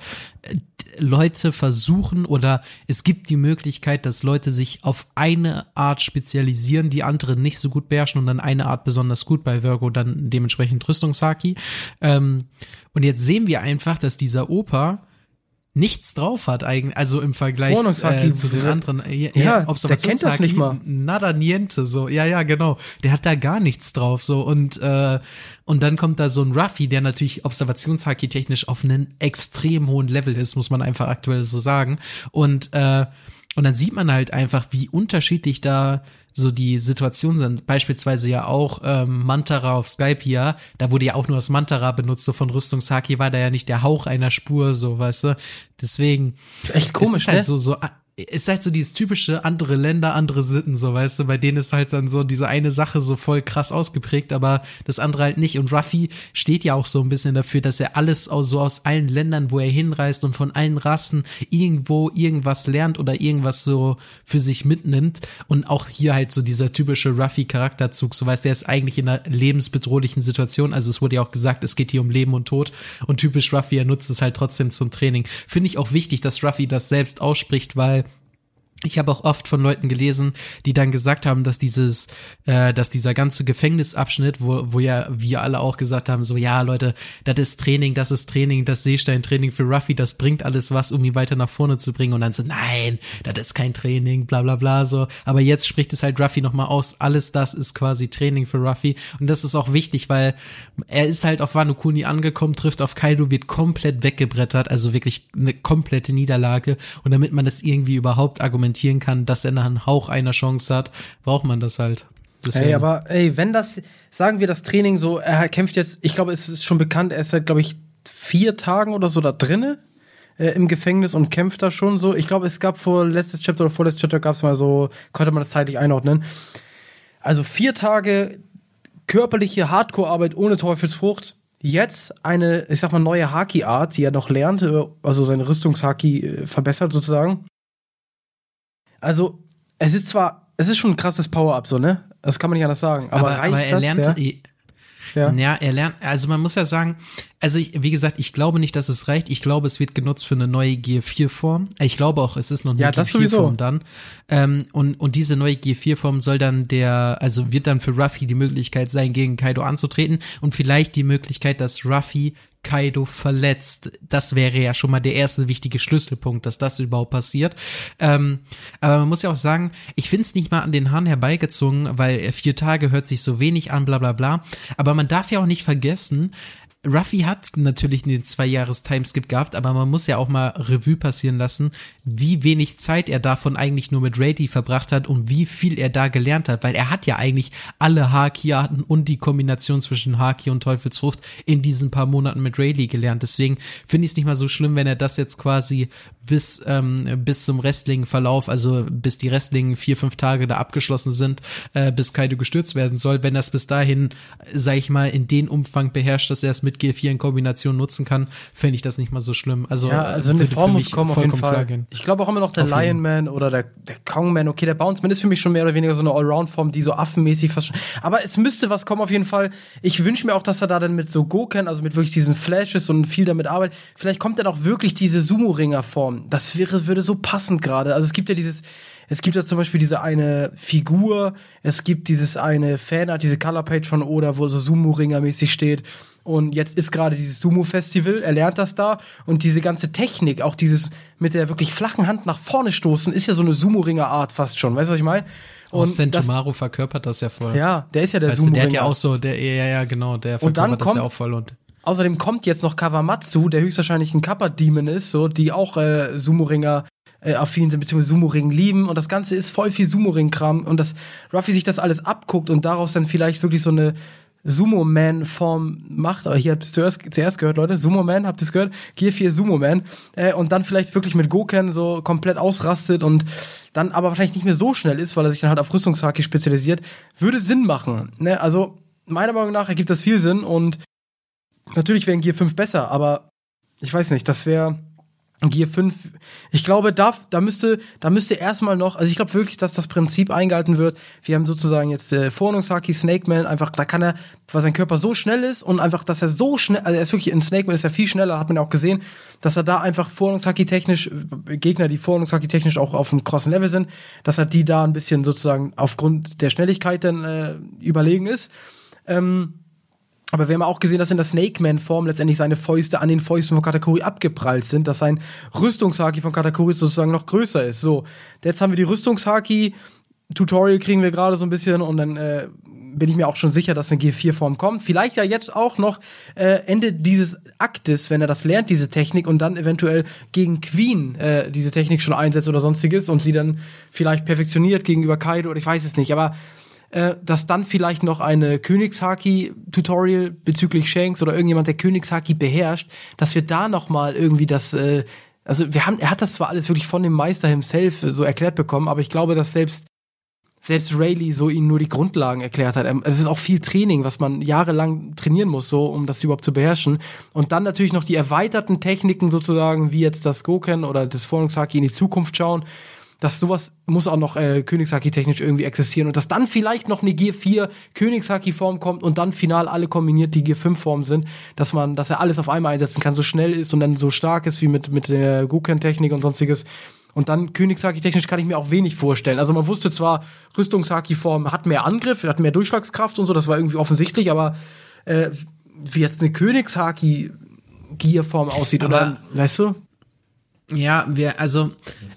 Leute versuchen oder es gibt die Möglichkeit, dass Leute sich auf eine Art spezialisieren, die andere nicht so gut beherrschen und dann eine Art besonders gut, bei Virgo dann dementsprechend Rüstungshaki. Ähm, und jetzt sehen wir einfach, dass dieser Opa nichts drauf hat eigentlich, also im Vergleich äh, zu den anderen. Ja, ja, der kennt das nicht mal. Nada niente, so. Ja, ja, genau. Der hat da gar nichts drauf, so. Und, äh, und dann kommt da so ein Ruffy, der natürlich Observationshaki technisch auf einem extrem hohen Level ist, muss man einfach aktuell so sagen. Und, äh, und dann sieht man halt einfach, wie unterschiedlich da so die Situationen sind. Beispielsweise ja auch ähm, Mantara auf Skypiea, da wurde ja auch nur das Mantara benutzt, so von Rüstungshaki war da ja nicht der Hauch einer Spur, so, weißt du. Deswegen. Ist echt komisch, es ist halt ne? so, so, ist halt so dieses typische andere Länder, andere Sitten, so, weißt du, bei denen ist halt dann so diese eine Sache so voll krass ausgeprägt, aber das andere halt nicht. Und Ruffy steht ja auch so ein bisschen dafür, dass er alles aus, so aus allen Ländern, wo er hinreist und von allen Rassen irgendwo irgendwas lernt oder irgendwas so für sich mitnimmt. Und auch hier halt so dieser typische Ruffy-Charakterzug, so, weißt du, er ist eigentlich in einer lebensbedrohlichen Situation, also es wurde ja auch gesagt, es geht hier um Leben und Tod und typisch Ruffy, er nutzt es halt trotzdem zum Training. Finde ich auch wichtig, dass Ruffy das selbst ausspricht, weil ich habe auch oft von Leuten gelesen, die dann gesagt haben, dass dieses, äh, dass dieser ganze Gefängnisabschnitt, wo, wo ja wir alle auch gesagt haben, so ja Leute, das ist Training, das ist Training, das Seesteintraining für Ruffy, das bringt alles was, um ihn weiter nach vorne zu bringen und dann so, nein, das ist kein Training, bla bla bla so, aber jetzt spricht es halt Ruffy nochmal aus, alles das ist quasi Training für Ruffy und das ist auch wichtig, weil er ist halt auf Wano Kuni angekommen, trifft auf Kaido, wird komplett weggebrettert, also wirklich eine komplette Niederlage und damit man das irgendwie überhaupt argumentieren kann, dass er nach einem Hauch einer Chance hat, braucht man das halt. Deswegen. Ey, aber ey, wenn das, sagen wir das Training so, er kämpft jetzt, ich glaube, es ist schon bekannt, er ist seit, glaube ich, vier Tagen oder so da drinne äh, im Gefängnis und kämpft da schon so. Ich glaube, es gab vor letztes Chapter oder vorletztes Chapter gab es mal so, konnte man das zeitlich einordnen. Also vier Tage körperliche Hardcore-Arbeit ohne Teufelsfrucht. Jetzt eine, ich sag mal, neue Haki-Art, die er noch lernt, also seine Rüstungshaki äh, verbessert sozusagen. Also, es ist zwar, es ist schon ein krasses Power-Up, so, ne? Das kann man nicht anders sagen. Aber, aber, reicht aber er das, lernt, ja? Ja. ja, er lernt, also man muss ja sagen, also ich, wie gesagt, ich glaube nicht, dass es reicht. Ich glaube, es wird genutzt für eine neue G vier Form. Ich glaube auch, es ist noch eine ja, G vier Form dann. Ähm, und, und diese neue G vier Form soll dann der, also wird dann für Ruffy die Möglichkeit sein, gegen Kaido anzutreten und vielleicht die Möglichkeit, dass Ruffy Kaido verletzt. Das wäre ja schon mal der erste wichtige Schlüsselpunkt, dass das überhaupt passiert. Ähm, aber man muss ja auch sagen, ich finde es nicht mal an den Haaren herbeigezogen, weil vier Tage hört sich so wenig an, bla bla bla. Aber man darf ja auch nicht vergessen, Ruffy hat natürlich den zwei-Jahres-Timeskip gehabt, aber man muss ja auch mal Revue passieren lassen, wie wenig Zeit er davon eigentlich nur mit Rayleigh verbracht hat und wie viel er da gelernt hat, weil er hat ja eigentlich alle Haki-Arten und die Kombination zwischen Haki und Teufelsfrucht in diesen paar Monaten mit Rayleigh gelernt. Deswegen finde ich es nicht mal so schlimm, wenn er das jetzt quasi bis ähm, bis zum restlichen Verlauf, also bis die restlichen vier, fünf Tage da abgeschlossen sind, äh, bis Kaido gestürzt werden soll, wenn das bis dahin, sag ich mal, in den Umfang beherrscht, dass er es mit G vier in Kombination nutzen kann, fände ich das nicht mal so schlimm. Also, ja, also eine Form muss kommen auf jeden Fall. Gehen. Ich glaube auch immer noch der Lion Man oder der, der Kong Man, okay, der Bounce Man ist für mich schon mehr oder weniger so eine Allround-Form, die so affenmäßig fast schon, aber es müsste was kommen auf jeden Fall. Ich wünsche mir auch, dass er da dann mit so Goken, also mit wirklich diesen Flashes und viel damit arbeitet, vielleicht kommt dann auch wirklich diese Sumo-Ringer-Form. Das wäre, würde so passend gerade. Also es gibt ja dieses, es gibt ja zum Beispiel diese eine Figur, es gibt dieses eine Fanart, diese Colorpage von Oda, wo so Sumo-Ringer-mäßig steht. Und jetzt ist gerade dieses Sumo-Festival, er lernt das da und diese ganze Technik, auch dieses mit der wirklich flachen Hand nach vorne stoßen, ist ja so eine Sumo-Ringer-Art fast schon, weißt du, was ich meine? Und Sentomaru verkörpert das ja voll. Ja, der ist ja der weißt Sumo-Ringer. Der hat ja auch so, der, ja, ja, genau, der verkörpert das ja auch voll. Und außerdem kommt jetzt noch Kawamatsu, der höchstwahrscheinlich ein Kappa-Demon ist, so, die auch äh, Sumo-Ringer äh, affin sind, beziehungsweise Sumo-Ring lieben. Und das Ganze ist voll viel Sumo-Ring-Kram. Und dass Ruffy sich das alles abguckt und daraus dann vielleicht wirklich so eine Sumo-Man-Form macht. Aber hier habt ihr es zuerst, zuerst gehört, Leute. Sumo-Man, habt ihr es gehört? Gear vier Sumo-Man. Äh, und dann vielleicht wirklich mit Goken so komplett ausrastet und dann aber wahrscheinlich nicht mehr so schnell ist, weil er sich dann halt auf Rüstungshaki spezialisiert. Würde Sinn machen. Ne? Also, meiner Meinung nach ergibt das viel Sinn und natürlich wäre ein Gear fünf besser, aber ich weiß nicht, das wäre Gear fünf, ich glaube, da, da müsste, da müsste erstmal noch, also ich glaube wirklich, dass das Prinzip eingehalten wird. Wir haben sozusagen jetzt äh, Fornungshaki, Snake Man, einfach, da kann er, weil sein Körper so schnell ist und einfach, dass er so schnell, also er ist wirklich, in Snake Man ist er viel schneller, hat man ja auch gesehen, dass er da einfach Fornungshaki technisch, Gegner, die Fornungshaki technisch auch auf einem crossen Level sind, dass er die da ein bisschen sozusagen aufgrund der Schnelligkeit dann äh, überlegen ist. Ähm, Aber wir haben auch gesehen, dass in der Snake-Man-Form letztendlich seine Fäuste an den Fäusten von Katakuri abgeprallt sind, dass sein Rüstungshaki von Katakuri sozusagen noch größer ist. So, jetzt haben wir die Rüstungshaki-Tutorial, kriegen wir gerade so ein bisschen und dann äh, bin ich mir auch schon sicher, dass eine G vier Form kommt. Vielleicht ja jetzt auch noch äh, Ende dieses Aktes, wenn er das lernt, diese Technik, und dann eventuell gegen Queen äh, diese Technik schon einsetzt oder sonstiges und sie dann vielleicht perfektioniert gegenüber Kaido oder ich weiß es nicht, aber dass dann vielleicht noch eine Königshaki-Tutorial bezüglich Shanks oder irgendjemand, der Königshaki beherrscht, dass wir da noch mal irgendwie das äh, also wir haben, er hat das zwar alles wirklich von dem Meister himself so erklärt bekommen, aber ich glaube, dass selbst selbst Rayleigh so ihnen nur die Grundlagen erklärt hat. Es ist auch viel Training, was man jahrelang trainieren muss, so, um das überhaupt zu beherrschen. Und dann natürlich noch die erweiterten Techniken sozusagen, wie jetzt das Goken oder das Fornungshaki in die Zukunft schauen. Dass sowas muss auch noch äh, Königshaki technisch irgendwie existieren und dass dann vielleicht noch eine Gear vier Königshaki-Form kommt und dann final alle kombiniert die Gear fünf Formen sind, dass man, dass er alles auf einmal einsetzen kann, so schnell ist und dann so stark ist wie mit, mit der Goken-Technik und sonstiges. Und dann Königshaki-technisch kann ich mir auch wenig vorstellen. Also man wusste zwar, Rüstungshaki-Form hat mehr Angriff, hat mehr Durchschlagskraft und so, das war irgendwie offensichtlich, aber äh, wie jetzt eine Königshaki-Gear-Form aussieht, aber, oder, weißt du? Ja, wir, also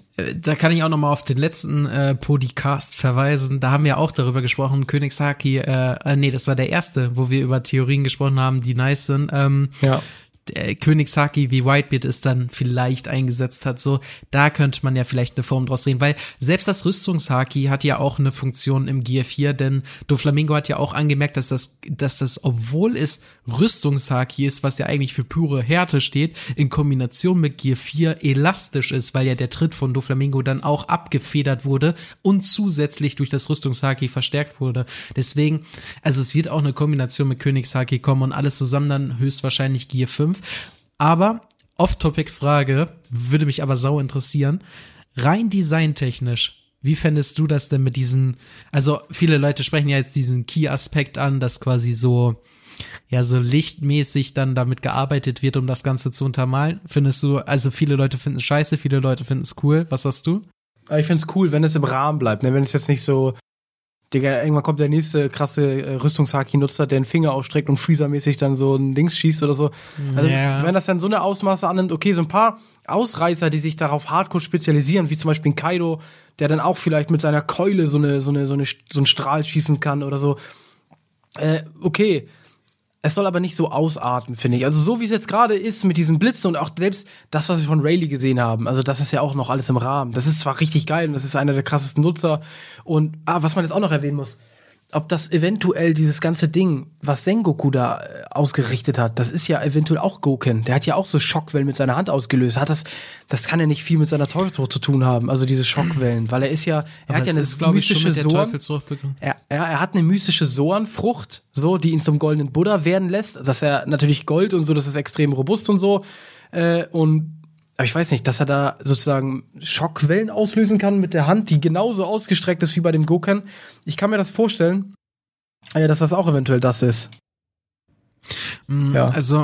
da kann ich auch noch mal auf den letzten äh, Podcast verweisen. Da haben wir auch darüber gesprochen, Königshaki, äh, äh, nee, das war der erste, wo wir über Theorien gesprochen haben, die nice sind. Ähm, ja. Königshaki, wie Whitebeard es dann vielleicht eingesetzt hat, so, da könnte man ja vielleicht eine Form draus drehen, weil selbst das Rüstungshaki hat ja auch eine Funktion im Gear vier, denn Doflamingo hat ja auch angemerkt, dass das, dass das, obwohl es Rüstungshaki ist, was ja eigentlich für pure Härte steht, in Kombination mit Gear vier elastisch ist, weil ja der Tritt von Doflamingo dann auch abgefedert wurde und zusätzlich durch das Rüstungshaki verstärkt wurde. Deswegen, also es wird auch eine Kombination mit Königshaki kommen und alles zusammen dann höchstwahrscheinlich Gear fünf. Aber, Off-Topic-Frage, würde mich aber sau interessieren, rein designtechnisch, wie fändest du das denn mit diesen, also viele Leute sprechen ja jetzt diesen Key-Aspekt an, dass quasi so, ja, so lichtmäßig dann damit gearbeitet wird, um das Ganze zu untermalen. Findest du, also viele Leute finden es scheiße, viele Leute finden es cool, was sagst du? Ich finde es cool, wenn es im Rahmen bleibt, ne? Wenn es jetzt nicht so, Digga, irgendwann kommt der nächste krasse äh, Rüstungshaki-Nutzer, der einen Finger ausstreckt und Freezer-mäßig dann so ein Dings schießt oder so. Also, yeah. Wenn das dann so eine Ausmaße annimmt, okay, so ein paar Ausreißer, die sich darauf hardcore spezialisieren, wie zum Beispiel ein Kaido, der dann auch vielleicht mit seiner Keule so eine, so eine, so eine, so einen Strahl schießen kann oder so. Äh, okay. Es soll aber nicht so ausarten, finde ich. Also so wie es jetzt gerade ist mit diesen Blitzen und auch selbst das, was wir von Rayleigh gesehen haben, also das ist ja auch noch alles im Rahmen. Das ist zwar richtig geil und das ist einer der krassesten Nutzer. Und ah, was man jetzt auch noch erwähnen muss, ob das eventuell dieses ganze Ding, was Sengoku da äh, ausgerichtet hat, das ist ja eventuell auch Goken. Der hat ja auch so Schockwellen mit seiner Hand ausgelöst. Hat das, das kann ja nicht viel mit seiner Teufelsfrucht zu tun haben, also diese Schockwellen, weil er ist ja, er aber hat ja eine ist, mystische Sohren. Er, er, er hat eine mystische Sohrenfrucht, so, die ihn zum goldenen Buddha werden lässt. Dass er natürlich Gold und so, das ist extrem robust und so. Äh, und aber ich weiß nicht, dass er da sozusagen Schockwellen auslösen kann mit der Hand, die genauso ausgestreckt ist wie bei dem Goken. Ich kann mir das vorstellen, dass das auch eventuell das ist. Mm, ja. Also,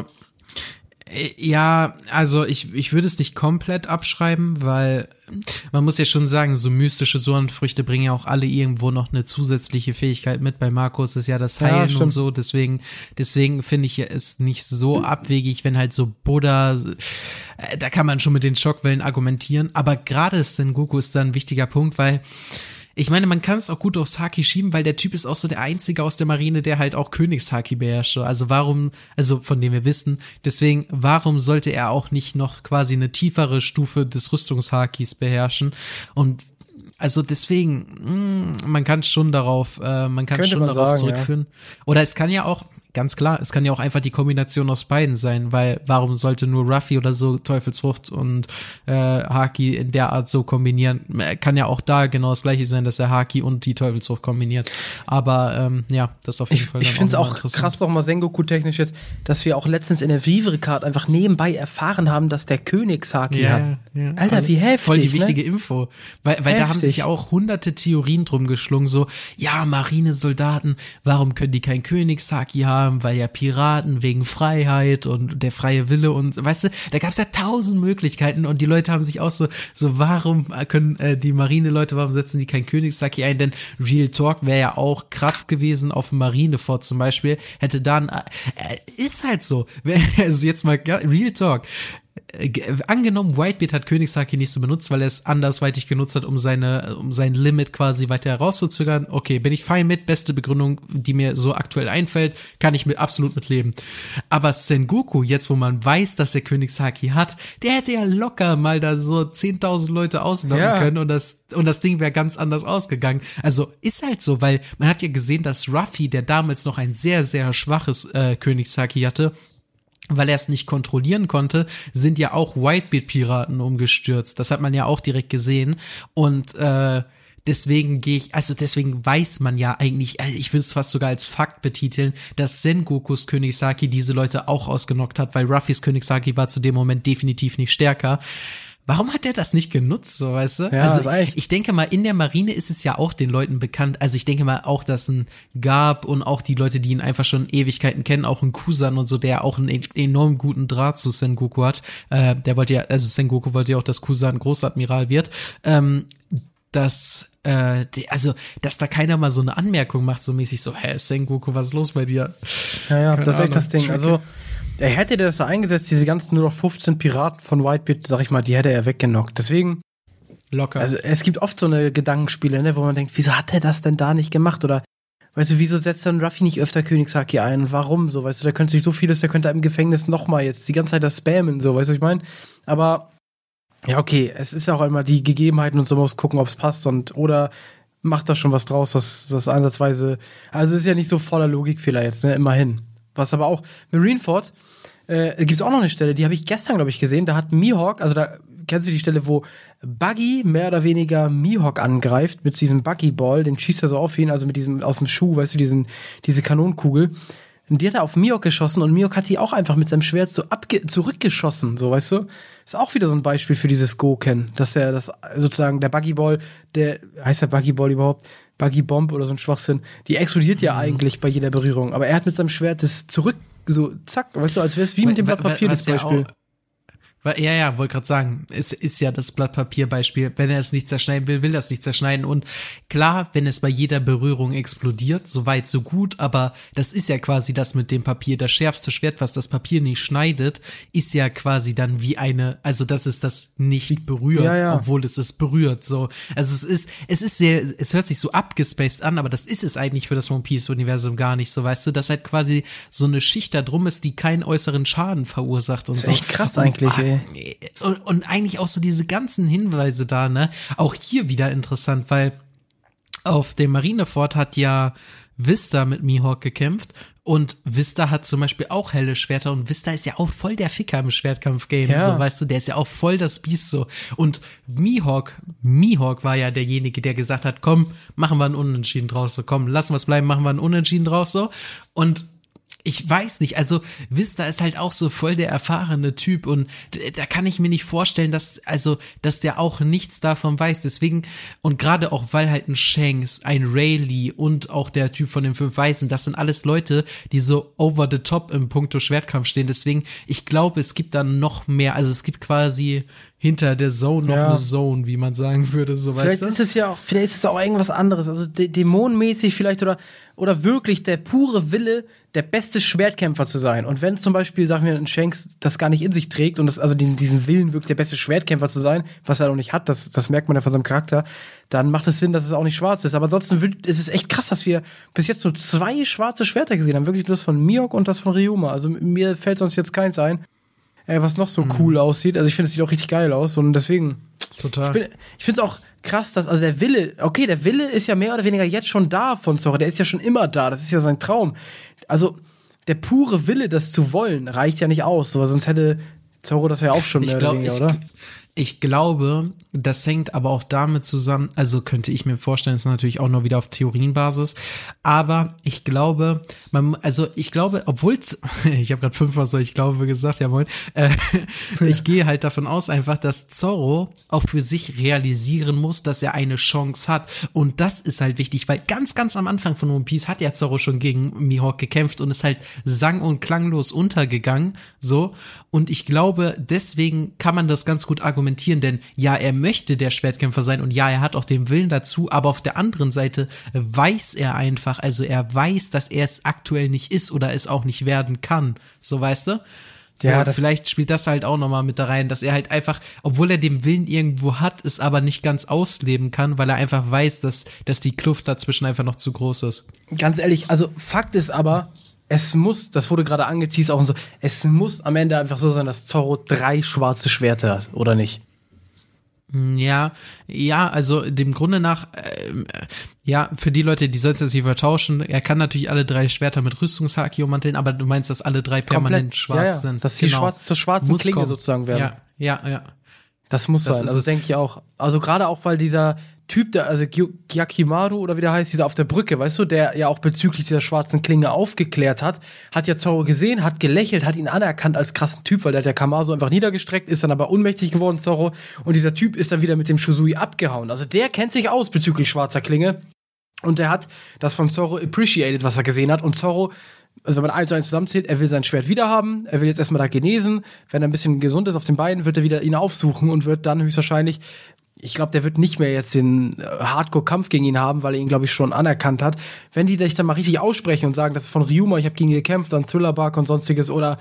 ja, also ich, ich würde es nicht komplett abschreiben, weil man muss ja schon sagen, so mystische Sohrenfrüchte bringen ja auch alle irgendwo noch eine zusätzliche Fähigkeit mit. Bei Markus ist ja das Heilen ja, und so, deswegen, deswegen finde ich es nicht so abwegig, wenn halt so Buddha, da kann man schon mit den Schockwellen argumentieren, aber gerade Sengoku ist da ein wichtiger Punkt, weil ich meine, man kann es auch gut aufs Haki schieben, weil der Typ ist auch so der Einzige aus der Marine, der halt auch Königshaki beherrscht. Also warum, also von dem wir wissen, deswegen, warum sollte er auch nicht noch quasi eine tiefere Stufe des Rüstungshakis beherrschen? Und also deswegen, mh, man kann schon darauf, äh, man kann schon darauf sagen, zurückführen. Ja. Oder es kann ja auch, ganz klar, es kann ja auch einfach die Kombination aus beiden sein, weil warum sollte nur Ruffy oder so Teufelsfrucht und äh, Haki in der Art so kombinieren? Kann ja auch da genau das gleiche sein, dass er Haki und die Teufelsfrucht kombiniert. Aber ähm, ja, das ist auf jeden ich, Fall Ich finde es auch krass doch mal Sengoku-technisch jetzt, dass wir auch letztens in der Vivre-Card einfach nebenbei erfahren haben, dass der Königshaki ja, hat. Ja. Alter, also, wie heftig. Voll die wichtige ne? Info. Weil, weil da haben sich ja auch hunderte Theorien drum geschlungen, so, ja, Marinesoldaten, warum können die kein Königshaki haben? Weil ja Piraten wegen Freiheit und der freie Wille und weißt du, da gab es ja tausend Möglichkeiten und die Leute haben sich auch so, so warum können äh, die Marineleute, warum setzen die kein Königshaki ein? Denn Real Talk wäre ja auch krass gewesen auf dem Marinefort zum Beispiel, hätte dann, äh, ist halt so, also jetzt mal Real Talk, angenommen, Whitebeard hat Königshaki nicht so benutzt, weil er es andersweitig genutzt hat, um seine, um sein Limit quasi weiter herauszuzögern. Okay, bin ich fein mit, beste Begründung, die mir so aktuell einfällt, kann ich mit absolut mit leben. Aber Sengoku, jetzt wo man weiß, dass er Königshaki hat, der hätte ja locker mal da so zehntausend Leute ausnocken ja. können und das, und das Ding wäre ganz anders ausgegangen. Also ist halt so, weil man hat ja gesehen, dass Ruffy, der damals noch ein sehr, sehr schwaches äh, Königshaki hatte, weil er es nicht kontrollieren konnte, sind ja auch Whitebeard-Piraten umgestürzt. Das hat man ja auch direkt gesehen. Und äh, deswegen gehe ich, also deswegen weiß man ja eigentlich, ich will es fast sogar als Fakt betiteln, dass Sengokus König Saki diese Leute auch ausgenockt hat, weil Ruffys König Saki war zu dem Moment definitiv nicht stärker. Warum hat er das nicht genutzt, so, weißt du? Ja, also ich, ich denke mal, in der Marine ist es ja auch den Leuten bekannt. Also ich denke mal auch, dass ein Garp und auch die Leute, die ihn einfach schon Ewigkeiten kennen, auch ein Kusan und so, der auch einen enorm guten Draht zu Sengoku hat. Äh, der wollte ja, also Sengoku wollte ja auch, dass Kusan Großadmiral wird. Ähm, dass, äh, die, also, dass da keiner mal so eine Anmerkung macht, so mäßig so, hä, Sengoku, was ist los bei dir? Ja, ja, Keine das ist echt das Ding. Also, er hätte das da eingesetzt, diese ganzen nur noch fünfzehn Piraten von Whitebeard, sag ich mal, die hätte er weggenockt. Deswegen, locker. Also es gibt oft so eine Gedankenspiele, ne, wo man denkt, wieso hat er das denn da nicht gemacht? Oder, weißt du, wieso setzt dann Ruffy nicht öfter König Saki ein? Warum so? Weißt du, da könnte sich so vieles, der könnte im Gefängnis nochmal jetzt die ganze Zeit das spammen, so, weißt du, was ich meine? Aber, ja, okay, es ist auch einmal die Gegebenheiten und so, man muss gucken, ob es passt und, oder macht da schon was draus, was, was ansatzweise, also es ist ja nicht so voller Logikfehler jetzt, ne, immerhin. Was aber auch, Marineford, äh, gibt es auch noch eine Stelle, die habe ich gestern, glaube ich, gesehen, da hat Mihawk, also da, kennst du die Stelle, wo Buggy mehr oder weniger Mihawk angreift mit diesem Buggy-Ball, den schießt er so auf ihn, also mit diesem, aus dem Schuh, weißt du, diesen, diese Kanonenkugel. Und die hat er auf Mihawk geschossen und Mihawk hat die auch einfach mit seinem Schwert so abge- zurückgeschossen, so, weißt du? Ist auch wieder so ein Beispiel für dieses Goken, dass er das, sozusagen, der Buggy-Ball, der, heißt der Buggy-Ball überhaupt? Buggy-Bomb oder so ein Schwachsinn, die explodiert ja mhm. eigentlich bei jeder Berührung, aber er hat mit seinem Schwert das zurück, so, zack, weißt du, als wäre es wie mit dem Blatt Papier, das Beispiel. Ja, ja, wollte gerade sagen, es ist ja das Blatt Papier Beispiel. Wenn er es nicht zerschneiden will, will er es nicht zerschneiden. Und klar, wenn es bei jeder Berührung explodiert, so weit, so gut, aber das ist ja quasi das mit dem Papier. Das schärfste Schwert, was das Papier nicht schneidet, ist ja quasi dann wie eine, also das ist das nicht berührt, ja, ja. obwohl es es berührt, so. Also es ist, es ist sehr, es hört sich so abgespaced an, aber das ist es eigentlich für das One Piece Universum gar nicht, so, weißt du, dass halt quasi so eine Schicht da drum ist, die keinen äußeren Schaden verursacht und das ist so. Echt krass eigentlich, und, ey. Und, und eigentlich auch so diese ganzen Hinweise da, ne? Auch hier wieder interessant, weil auf dem Marineford hat ja Vista mit Mihawk gekämpft und Vista hat zum Beispiel auch helle Schwerter und Vista ist ja auch voll der Ficker im Schwertkampf-Game, ja. so, weißt du, der ist ja auch voll das Biest, so. Und Mihawk, Mihawk war ja derjenige, der gesagt hat, komm, machen wir einen Unentschieden draus, so, komm, lassen wir es bleiben, machen wir einen Unentschieden draus, so. Und ich weiß nicht, also Vista ist halt auch so voll der erfahrene Typ und da kann ich mir nicht vorstellen, dass, also, dass der auch nichts davon weiß, deswegen, und gerade auch, weil halt ein Shanks, ein Rayleigh und auch der Typ von den fünf Weißen, das sind alles Leute, die so over the top im Punkto Schwertkampf stehen, deswegen, ich glaube, es gibt da noch mehr, also es gibt quasi hinter der Zone noch ja. eine Zone, wie man sagen würde, so, vielleicht weißt du? Ist es ja auch, vielleicht ist es auch irgendwas anderes, also dä- dämonenmäßig vielleicht oder, oder wirklich der pure Wille, der beste Schwertkämpfer zu sein. Und wenn zum Beispiel, sagen wir, ein Shanks das gar nicht in sich trägt und das, also den, diesen Willen, wirklich der beste Schwertkämpfer zu sein, was er noch nicht hat, das, das merkt man ja von seinem Charakter, dann macht es Sinn, dass es auch nicht schwarz ist. Aber ansonsten wird, ist es echt krass, dass wir bis jetzt nur zwei schwarze Schwerter gesehen haben. Wirklich nur das von Mihawk und das von Ryoma. Also mir fällt sonst jetzt keins ein, äh, was noch so mhm. cool aussieht. Also ich finde, es sieht auch richtig geil aus und deswegen. Total. Ich, bin, ich finde es auch krass, dass, also der Wille, okay, der Wille ist ja mehr oder weniger jetzt schon da von Zoro, der ist ja schon immer da, das ist ja sein Traum. Also, der pure Wille, das zu wollen, reicht ja nicht aus, so, sonst hätte Zoro das ja auch schon mehr ich glaub, oder weniger, ich, oder? Ich glaube, das hängt aber auch damit zusammen, also könnte ich mir vorstellen, ist natürlich auch nur wieder auf Theorienbasis, aber ich glaube, man, also ich glaube, obwohl ich habe gerade fünfmal so ich glaube gesagt, ja moin, äh, ich gehe halt davon aus einfach, dass Zorro auch für sich realisieren muss, dass er eine Chance hat und das ist halt wichtig, weil ganz, ganz am Anfang von One Piece hat ja Zorro schon gegen Mihawk gekämpft und ist halt sang- und klanglos untergegangen, so, und ich glaube, deswegen kann man das ganz gut argumentieren, denn ja, er möchte der Schwertkämpfer sein und ja, er hat auch den Willen dazu, aber auf der anderen Seite weiß er einfach, also er weiß, dass er es aktuell nicht ist oder es auch nicht werden kann, so, weißt du? So, ja, vielleicht spielt das halt auch nochmal mit da rein, dass er halt einfach, obwohl er den Willen irgendwo hat, es aber nicht ganz ausleben kann, weil er einfach weiß, dass, dass die Kluft dazwischen einfach noch zu groß ist. Ganz ehrlich, also Fakt ist aber, es muss, das wurde gerade angeteased auch und so, es muss am Ende einfach so sein, dass Zorro drei schwarze Schwerter hat, oder nicht? Ja, ja, also dem Grunde nach, äh, ja, für die Leute, die sonst jetzt nicht vertauschen, er kann natürlich alle drei Schwerter mit Rüstungshaki ummanteln, aber du meinst, dass alle drei permanent Komplett. schwarz ja, ja. sind. Dass die genau. schwarz, zur schwarzen Muss Klinge kommen. sozusagen werden. Ja, ja, ja. Das muss Das sein, ist also es. denke ich auch. Also gerade auch, weil dieser Typ, der, also Gyu- Gyakimaru oder wie der heißt, dieser auf der Brücke, weißt du, der ja auch bezüglich dieser schwarzen Klinge aufgeklärt hat, hat ja Zorro gesehen, hat gelächelt, hat ihn anerkannt als krassen Typ, weil der hat ja Kamazo einfach niedergestreckt, ist dann aber ohnmächtig geworden, Zorro, und dieser Typ ist dann wieder mit dem Shusui abgehauen. Also der kennt sich aus bezüglich schwarzer Klinge und der hat das von Zorro appreciated, was er gesehen hat, und Zorro, also wenn man eins zu eins zusammenzählt, er will sein Schwert wiederhaben, er will jetzt erstmal da genesen, wenn er ein bisschen gesund ist auf den Beinen, wird er wieder ihn aufsuchen und wird dann höchstwahrscheinlich, ich glaube, der wird nicht mehr jetzt den Hardcore-Kampf gegen ihn haben, weil er ihn, glaube ich, schon anerkannt hat. Wenn die dich dann mal richtig aussprechen und sagen, das ist von Ryuma, ich habe gegen ihn gekämpft, dann Thriller-Bark und sonstiges, oder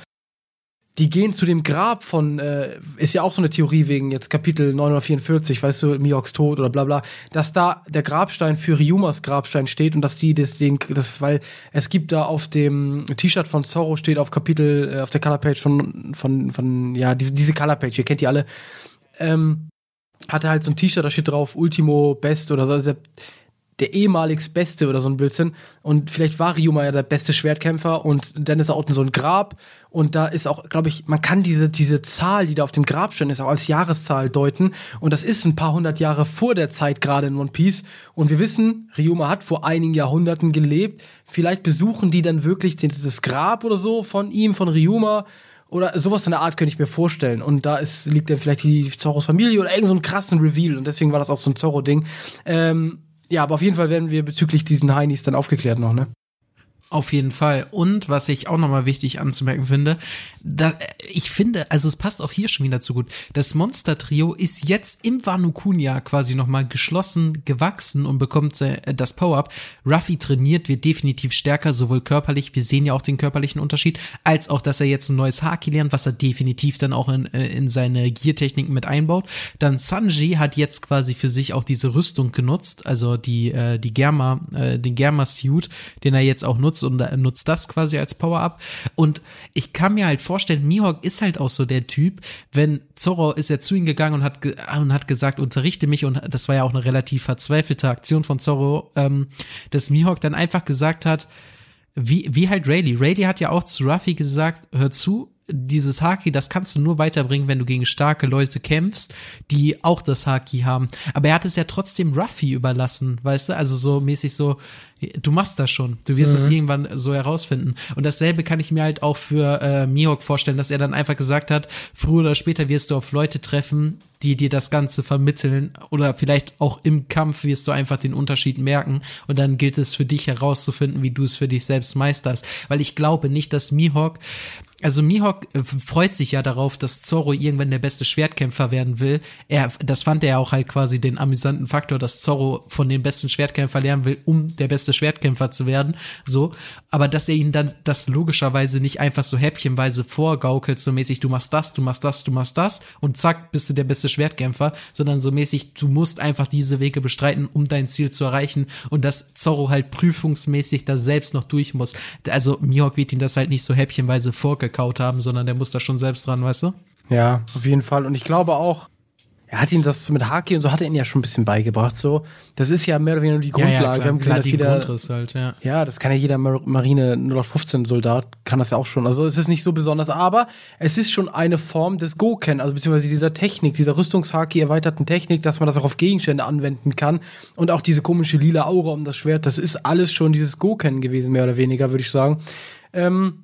die gehen zu dem Grab von, äh, ist ja auch so eine Theorie wegen jetzt Kapitel neunhundertvierundvierzig, weißt du, Mihoks Tod oder bla bla, dass da der Grabstein für Ryumas Grabstein steht und dass die das, den, das, weil es gibt da auf dem T-Shirt von Zorro steht auf Kapitel, äh, auf der Colorpage von, von, von, ja, diese, diese Colorpage, ihr kennt die alle, ähm, hatte halt so ein T-Shirt, da steht drauf Ultimo Best oder so, also der, der ehemaligst Beste oder so ein Blödsinn. Und vielleicht war Ryuma ja der beste Schwertkämpfer und dann ist da unten so ein Grab und da ist auch, glaube ich, man kann diese, diese Zahl, die da auf dem Grabstein ist, auch als Jahreszahl deuten und das ist ein paar hundert Jahre vor der Zeit gerade in One Piece und wir wissen, Ryuma hat vor einigen Jahrhunderten gelebt. Vielleicht besuchen die dann wirklich dieses Grab oder so von ihm, von Ryuma, oder sowas in der Art könnte ich mir vorstellen. Und da ist, liegt dann vielleicht die Zorros Familie oder irgend so einen krassen Reveal. Und deswegen war das auch so ein Zorro-Ding. Ähm, ja, aber auf jeden Fall werden wir bezüglich diesen Heinis dann aufgeklärt noch, ne? Auf jeden Fall. Und was ich auch nochmal wichtig anzumerken finde, da, ich finde, also es passt auch hier schon wieder zu gut, das Monster-Trio ist jetzt im Wano Kuni quasi nochmal geschlossen gewachsen und bekommt äh, das Power-Up. Ruffy trainiert, wird definitiv stärker, sowohl körperlich, wir sehen ja auch den körperlichen Unterschied, als auch, dass er jetzt ein neues Haki lernt, was er definitiv dann auch in, äh, in seine Gear-Techniken mit einbaut. Dann Sanji hat jetzt quasi für sich auch diese Rüstung genutzt, also die, äh, die Germa, äh, den Germa-Suit, den er jetzt auch nutzt, und er nutzt das quasi als Power-Up. Und ich kann mir halt vorstellen, Mihawk ist halt auch so der Typ, wenn Zorro ist ja zu ihm gegangen und hat ge- und hat gesagt, unterrichte mich, und das war ja auch eine relativ verzweifelte Aktion von Zorro, ähm, dass Mihawk dann einfach gesagt hat, wie, wie halt Rayleigh. Rayleigh hat ja auch zu Ruffy gesagt, hör zu, dieses Haki, das kannst du nur weiterbringen, wenn du gegen starke Leute kämpfst, die auch das Haki haben. Aber er hat es ja trotzdem Ruffy überlassen, weißt du? Also so mäßig so, du machst das schon. Du wirst es mhm. irgendwann so herausfinden. Und dasselbe kann ich mir halt auch für äh, Mihawk vorstellen, dass er dann einfach gesagt hat, früher oder später wirst du auf Leute treffen, die dir das Ganze vermitteln, oder vielleicht auch im Kampf wirst du einfach den Unterschied merken und dann gilt es für dich herauszufinden, wie du es für dich selbst meisterst. Weil ich glaube nicht, dass Mihawk Also Mihawk äh, freut sich ja darauf, dass Zorro irgendwann der beste Schwertkämpfer werden will. Er, das fand er ja auch halt quasi den amüsanten Faktor, dass Zorro von dem besten Schwertkämpfer lernen will, um der beste Schwertkämpfer zu werden. So, aber dass er ihn dann das logischerweise nicht einfach so häppchenweise vorgaukelt, so mäßig, du machst das, du machst das, du machst das und zack, bist du der beste Schwertkämpfer, sondern so mäßig, du musst einfach diese Wege bestreiten, um dein Ziel zu erreichen, und dass Zorro halt prüfungsmäßig da selbst noch durch muss. Also Mihawk wird ihm das halt nicht so häppchenweise vorgekaut haben, sondern der muss da schon selbst dran, weißt du? Ja, auf jeden Fall. Und ich glaube auch, er hat ihm das mit Haki und so hat er ihn ja schon ein bisschen beigebracht, so. Das ist ja mehr oder weniger die Grundlage. Ja, ja, wir haben gesehen, dass jeder, Grundriss halt, ja. Ja, das kann ja jeder Marine null fünfzehn Soldat, kann das ja auch schon. Also es ist nicht so besonders, aber es ist schon eine Form des Goken, also beziehungsweise dieser Technik, dieser Rüstungshaki erweiterten Technik, dass man das auch auf Gegenstände anwenden kann, und auch diese komische lila Aura um das Schwert, das ist alles schon dieses Goken gewesen, mehr oder weniger, würde ich sagen. Ähm,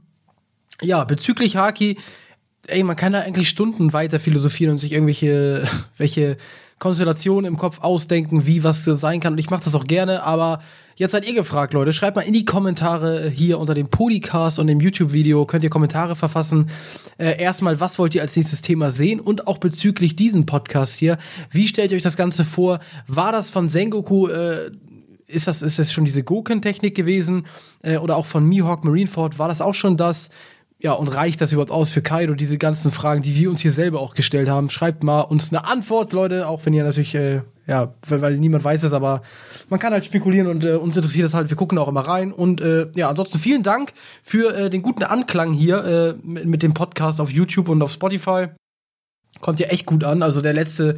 Ja, bezüglich Haki, ey, man kann da eigentlich Stunden weiter philosophieren und sich irgendwelche welche Konstellationen im Kopf ausdenken, wie was sein kann. Und ich mache das auch gerne, aber jetzt seid ihr gefragt, Leute. Schreibt mal in die Kommentare hier unter dem Podcast und dem YouTube-Video, könnt ihr Kommentare verfassen. Äh, erstmal, was wollt ihr als nächstes Thema sehen? Und auch bezüglich diesem Podcast hier, wie stellt ihr euch das Ganze vor? War das von Sengoku, äh, ist das, ist das schon diese Goken-Technik gewesen? Äh, oder auch von Mihawk Marineford, war das auch schon das? Ja, und reicht das überhaupt aus für Kaido? Diese ganzen Fragen, die wir uns hier selber auch gestellt haben. Schreibt mal uns eine Antwort, Leute, auch wenn ihr natürlich, äh, ja, weil, weil niemand weiß es, aber man kann halt spekulieren und äh, uns interessiert das halt. Wir gucken auch immer rein. Und äh, ja, ansonsten vielen Dank für äh, den guten Anklang hier äh, mit, mit dem Podcast auf YouTube und auf Spotify. Kommt ja echt gut an. Also der letzte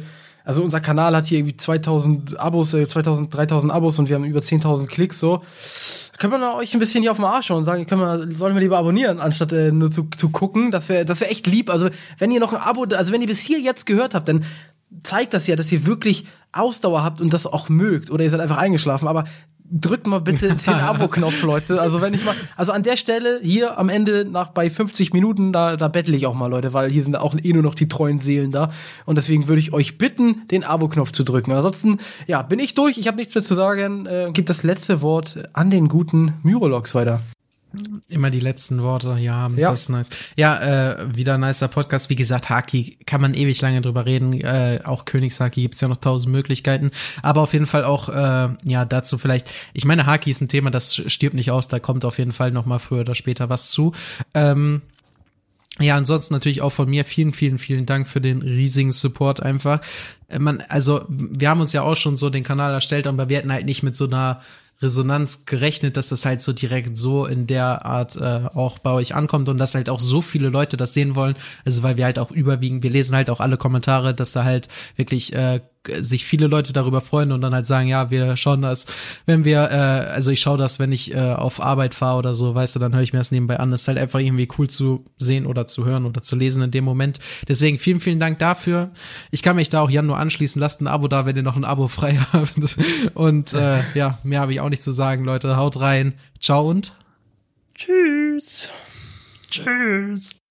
Also unser Kanal hat hier irgendwie zweitausend Abos, äh, zweitausend, dreitausend Abos und wir haben über zehntausend Klicks, so. Da können wir euch ein bisschen hier auf den Arsch schauen und sagen, können wir, sollen wir lieber abonnieren, anstatt äh, nur zu, zu gucken. Das wäre das wär echt lieb. Also wenn ihr noch ein Abo, also wenn ihr bis hier jetzt gehört habt, dann zeigt das ja, dass ihr wirklich Ausdauer habt und das auch mögt. Oder ihr seid einfach eingeschlafen, aber drückt mal bitte den Abo-Knopf, Leute. Also wenn ich mal, also an der Stelle hier am Ende nach bei fünfzig Minuten, da, da bettle ich auch mal, Leute, weil hier sind auch eh nur noch die treuen Seelen da. Und deswegen würde ich euch bitten, den Abo-Knopf zu drücken. Ansonsten, ja, bin ich durch. Ich habe nichts mehr zu sagen. Äh, gib das letzte Wort an den guten Myrologs weiter. Immer die letzten Worte, ja, ja. Das ist nice. Ja, äh, wieder ein nicer Podcast. Wie gesagt, Haki kann man ewig lange drüber reden. Äh, auch Königshaki gibt's ja noch tausend Möglichkeiten. Aber auf jeden Fall auch, äh, ja, dazu vielleicht, ich meine, Haki ist ein Thema, das stirbt nicht aus, da kommt auf jeden Fall noch mal früher oder später was zu. Ähm, Ja, ansonsten natürlich auch von mir vielen, vielen, vielen Dank für den riesigen Support einfach. Man, also wir haben uns ja auch schon so den Kanal erstellt, aber wir hätten halt nicht mit so einer Resonanz gerechnet, dass das halt so direkt so in der Art äh, auch bei euch ankommt und dass halt auch so viele Leute das sehen wollen. Also weil wir halt auch überwiegend, wir lesen halt auch alle Kommentare, dass da halt wirklich äh, sich viele Leute darüber freuen und dann halt sagen, ja, wir schauen das, wenn wir, äh, also ich schaue das, wenn ich äh, auf Arbeit fahre oder so, weißt du, dann höre ich mir das nebenbei an. Das ist halt einfach irgendwie cool zu sehen oder zu hören oder zu lesen in dem Moment. Deswegen vielen, vielen Dank dafür. Ich kann mich da auch Jan nur anschließen. Lasst ein Abo da, wenn ihr noch ein Abo frei habt. Und äh, ja, mehr habe ich auch nicht zu sagen, Leute. Haut rein. Ciao und tschüss. Tschüss.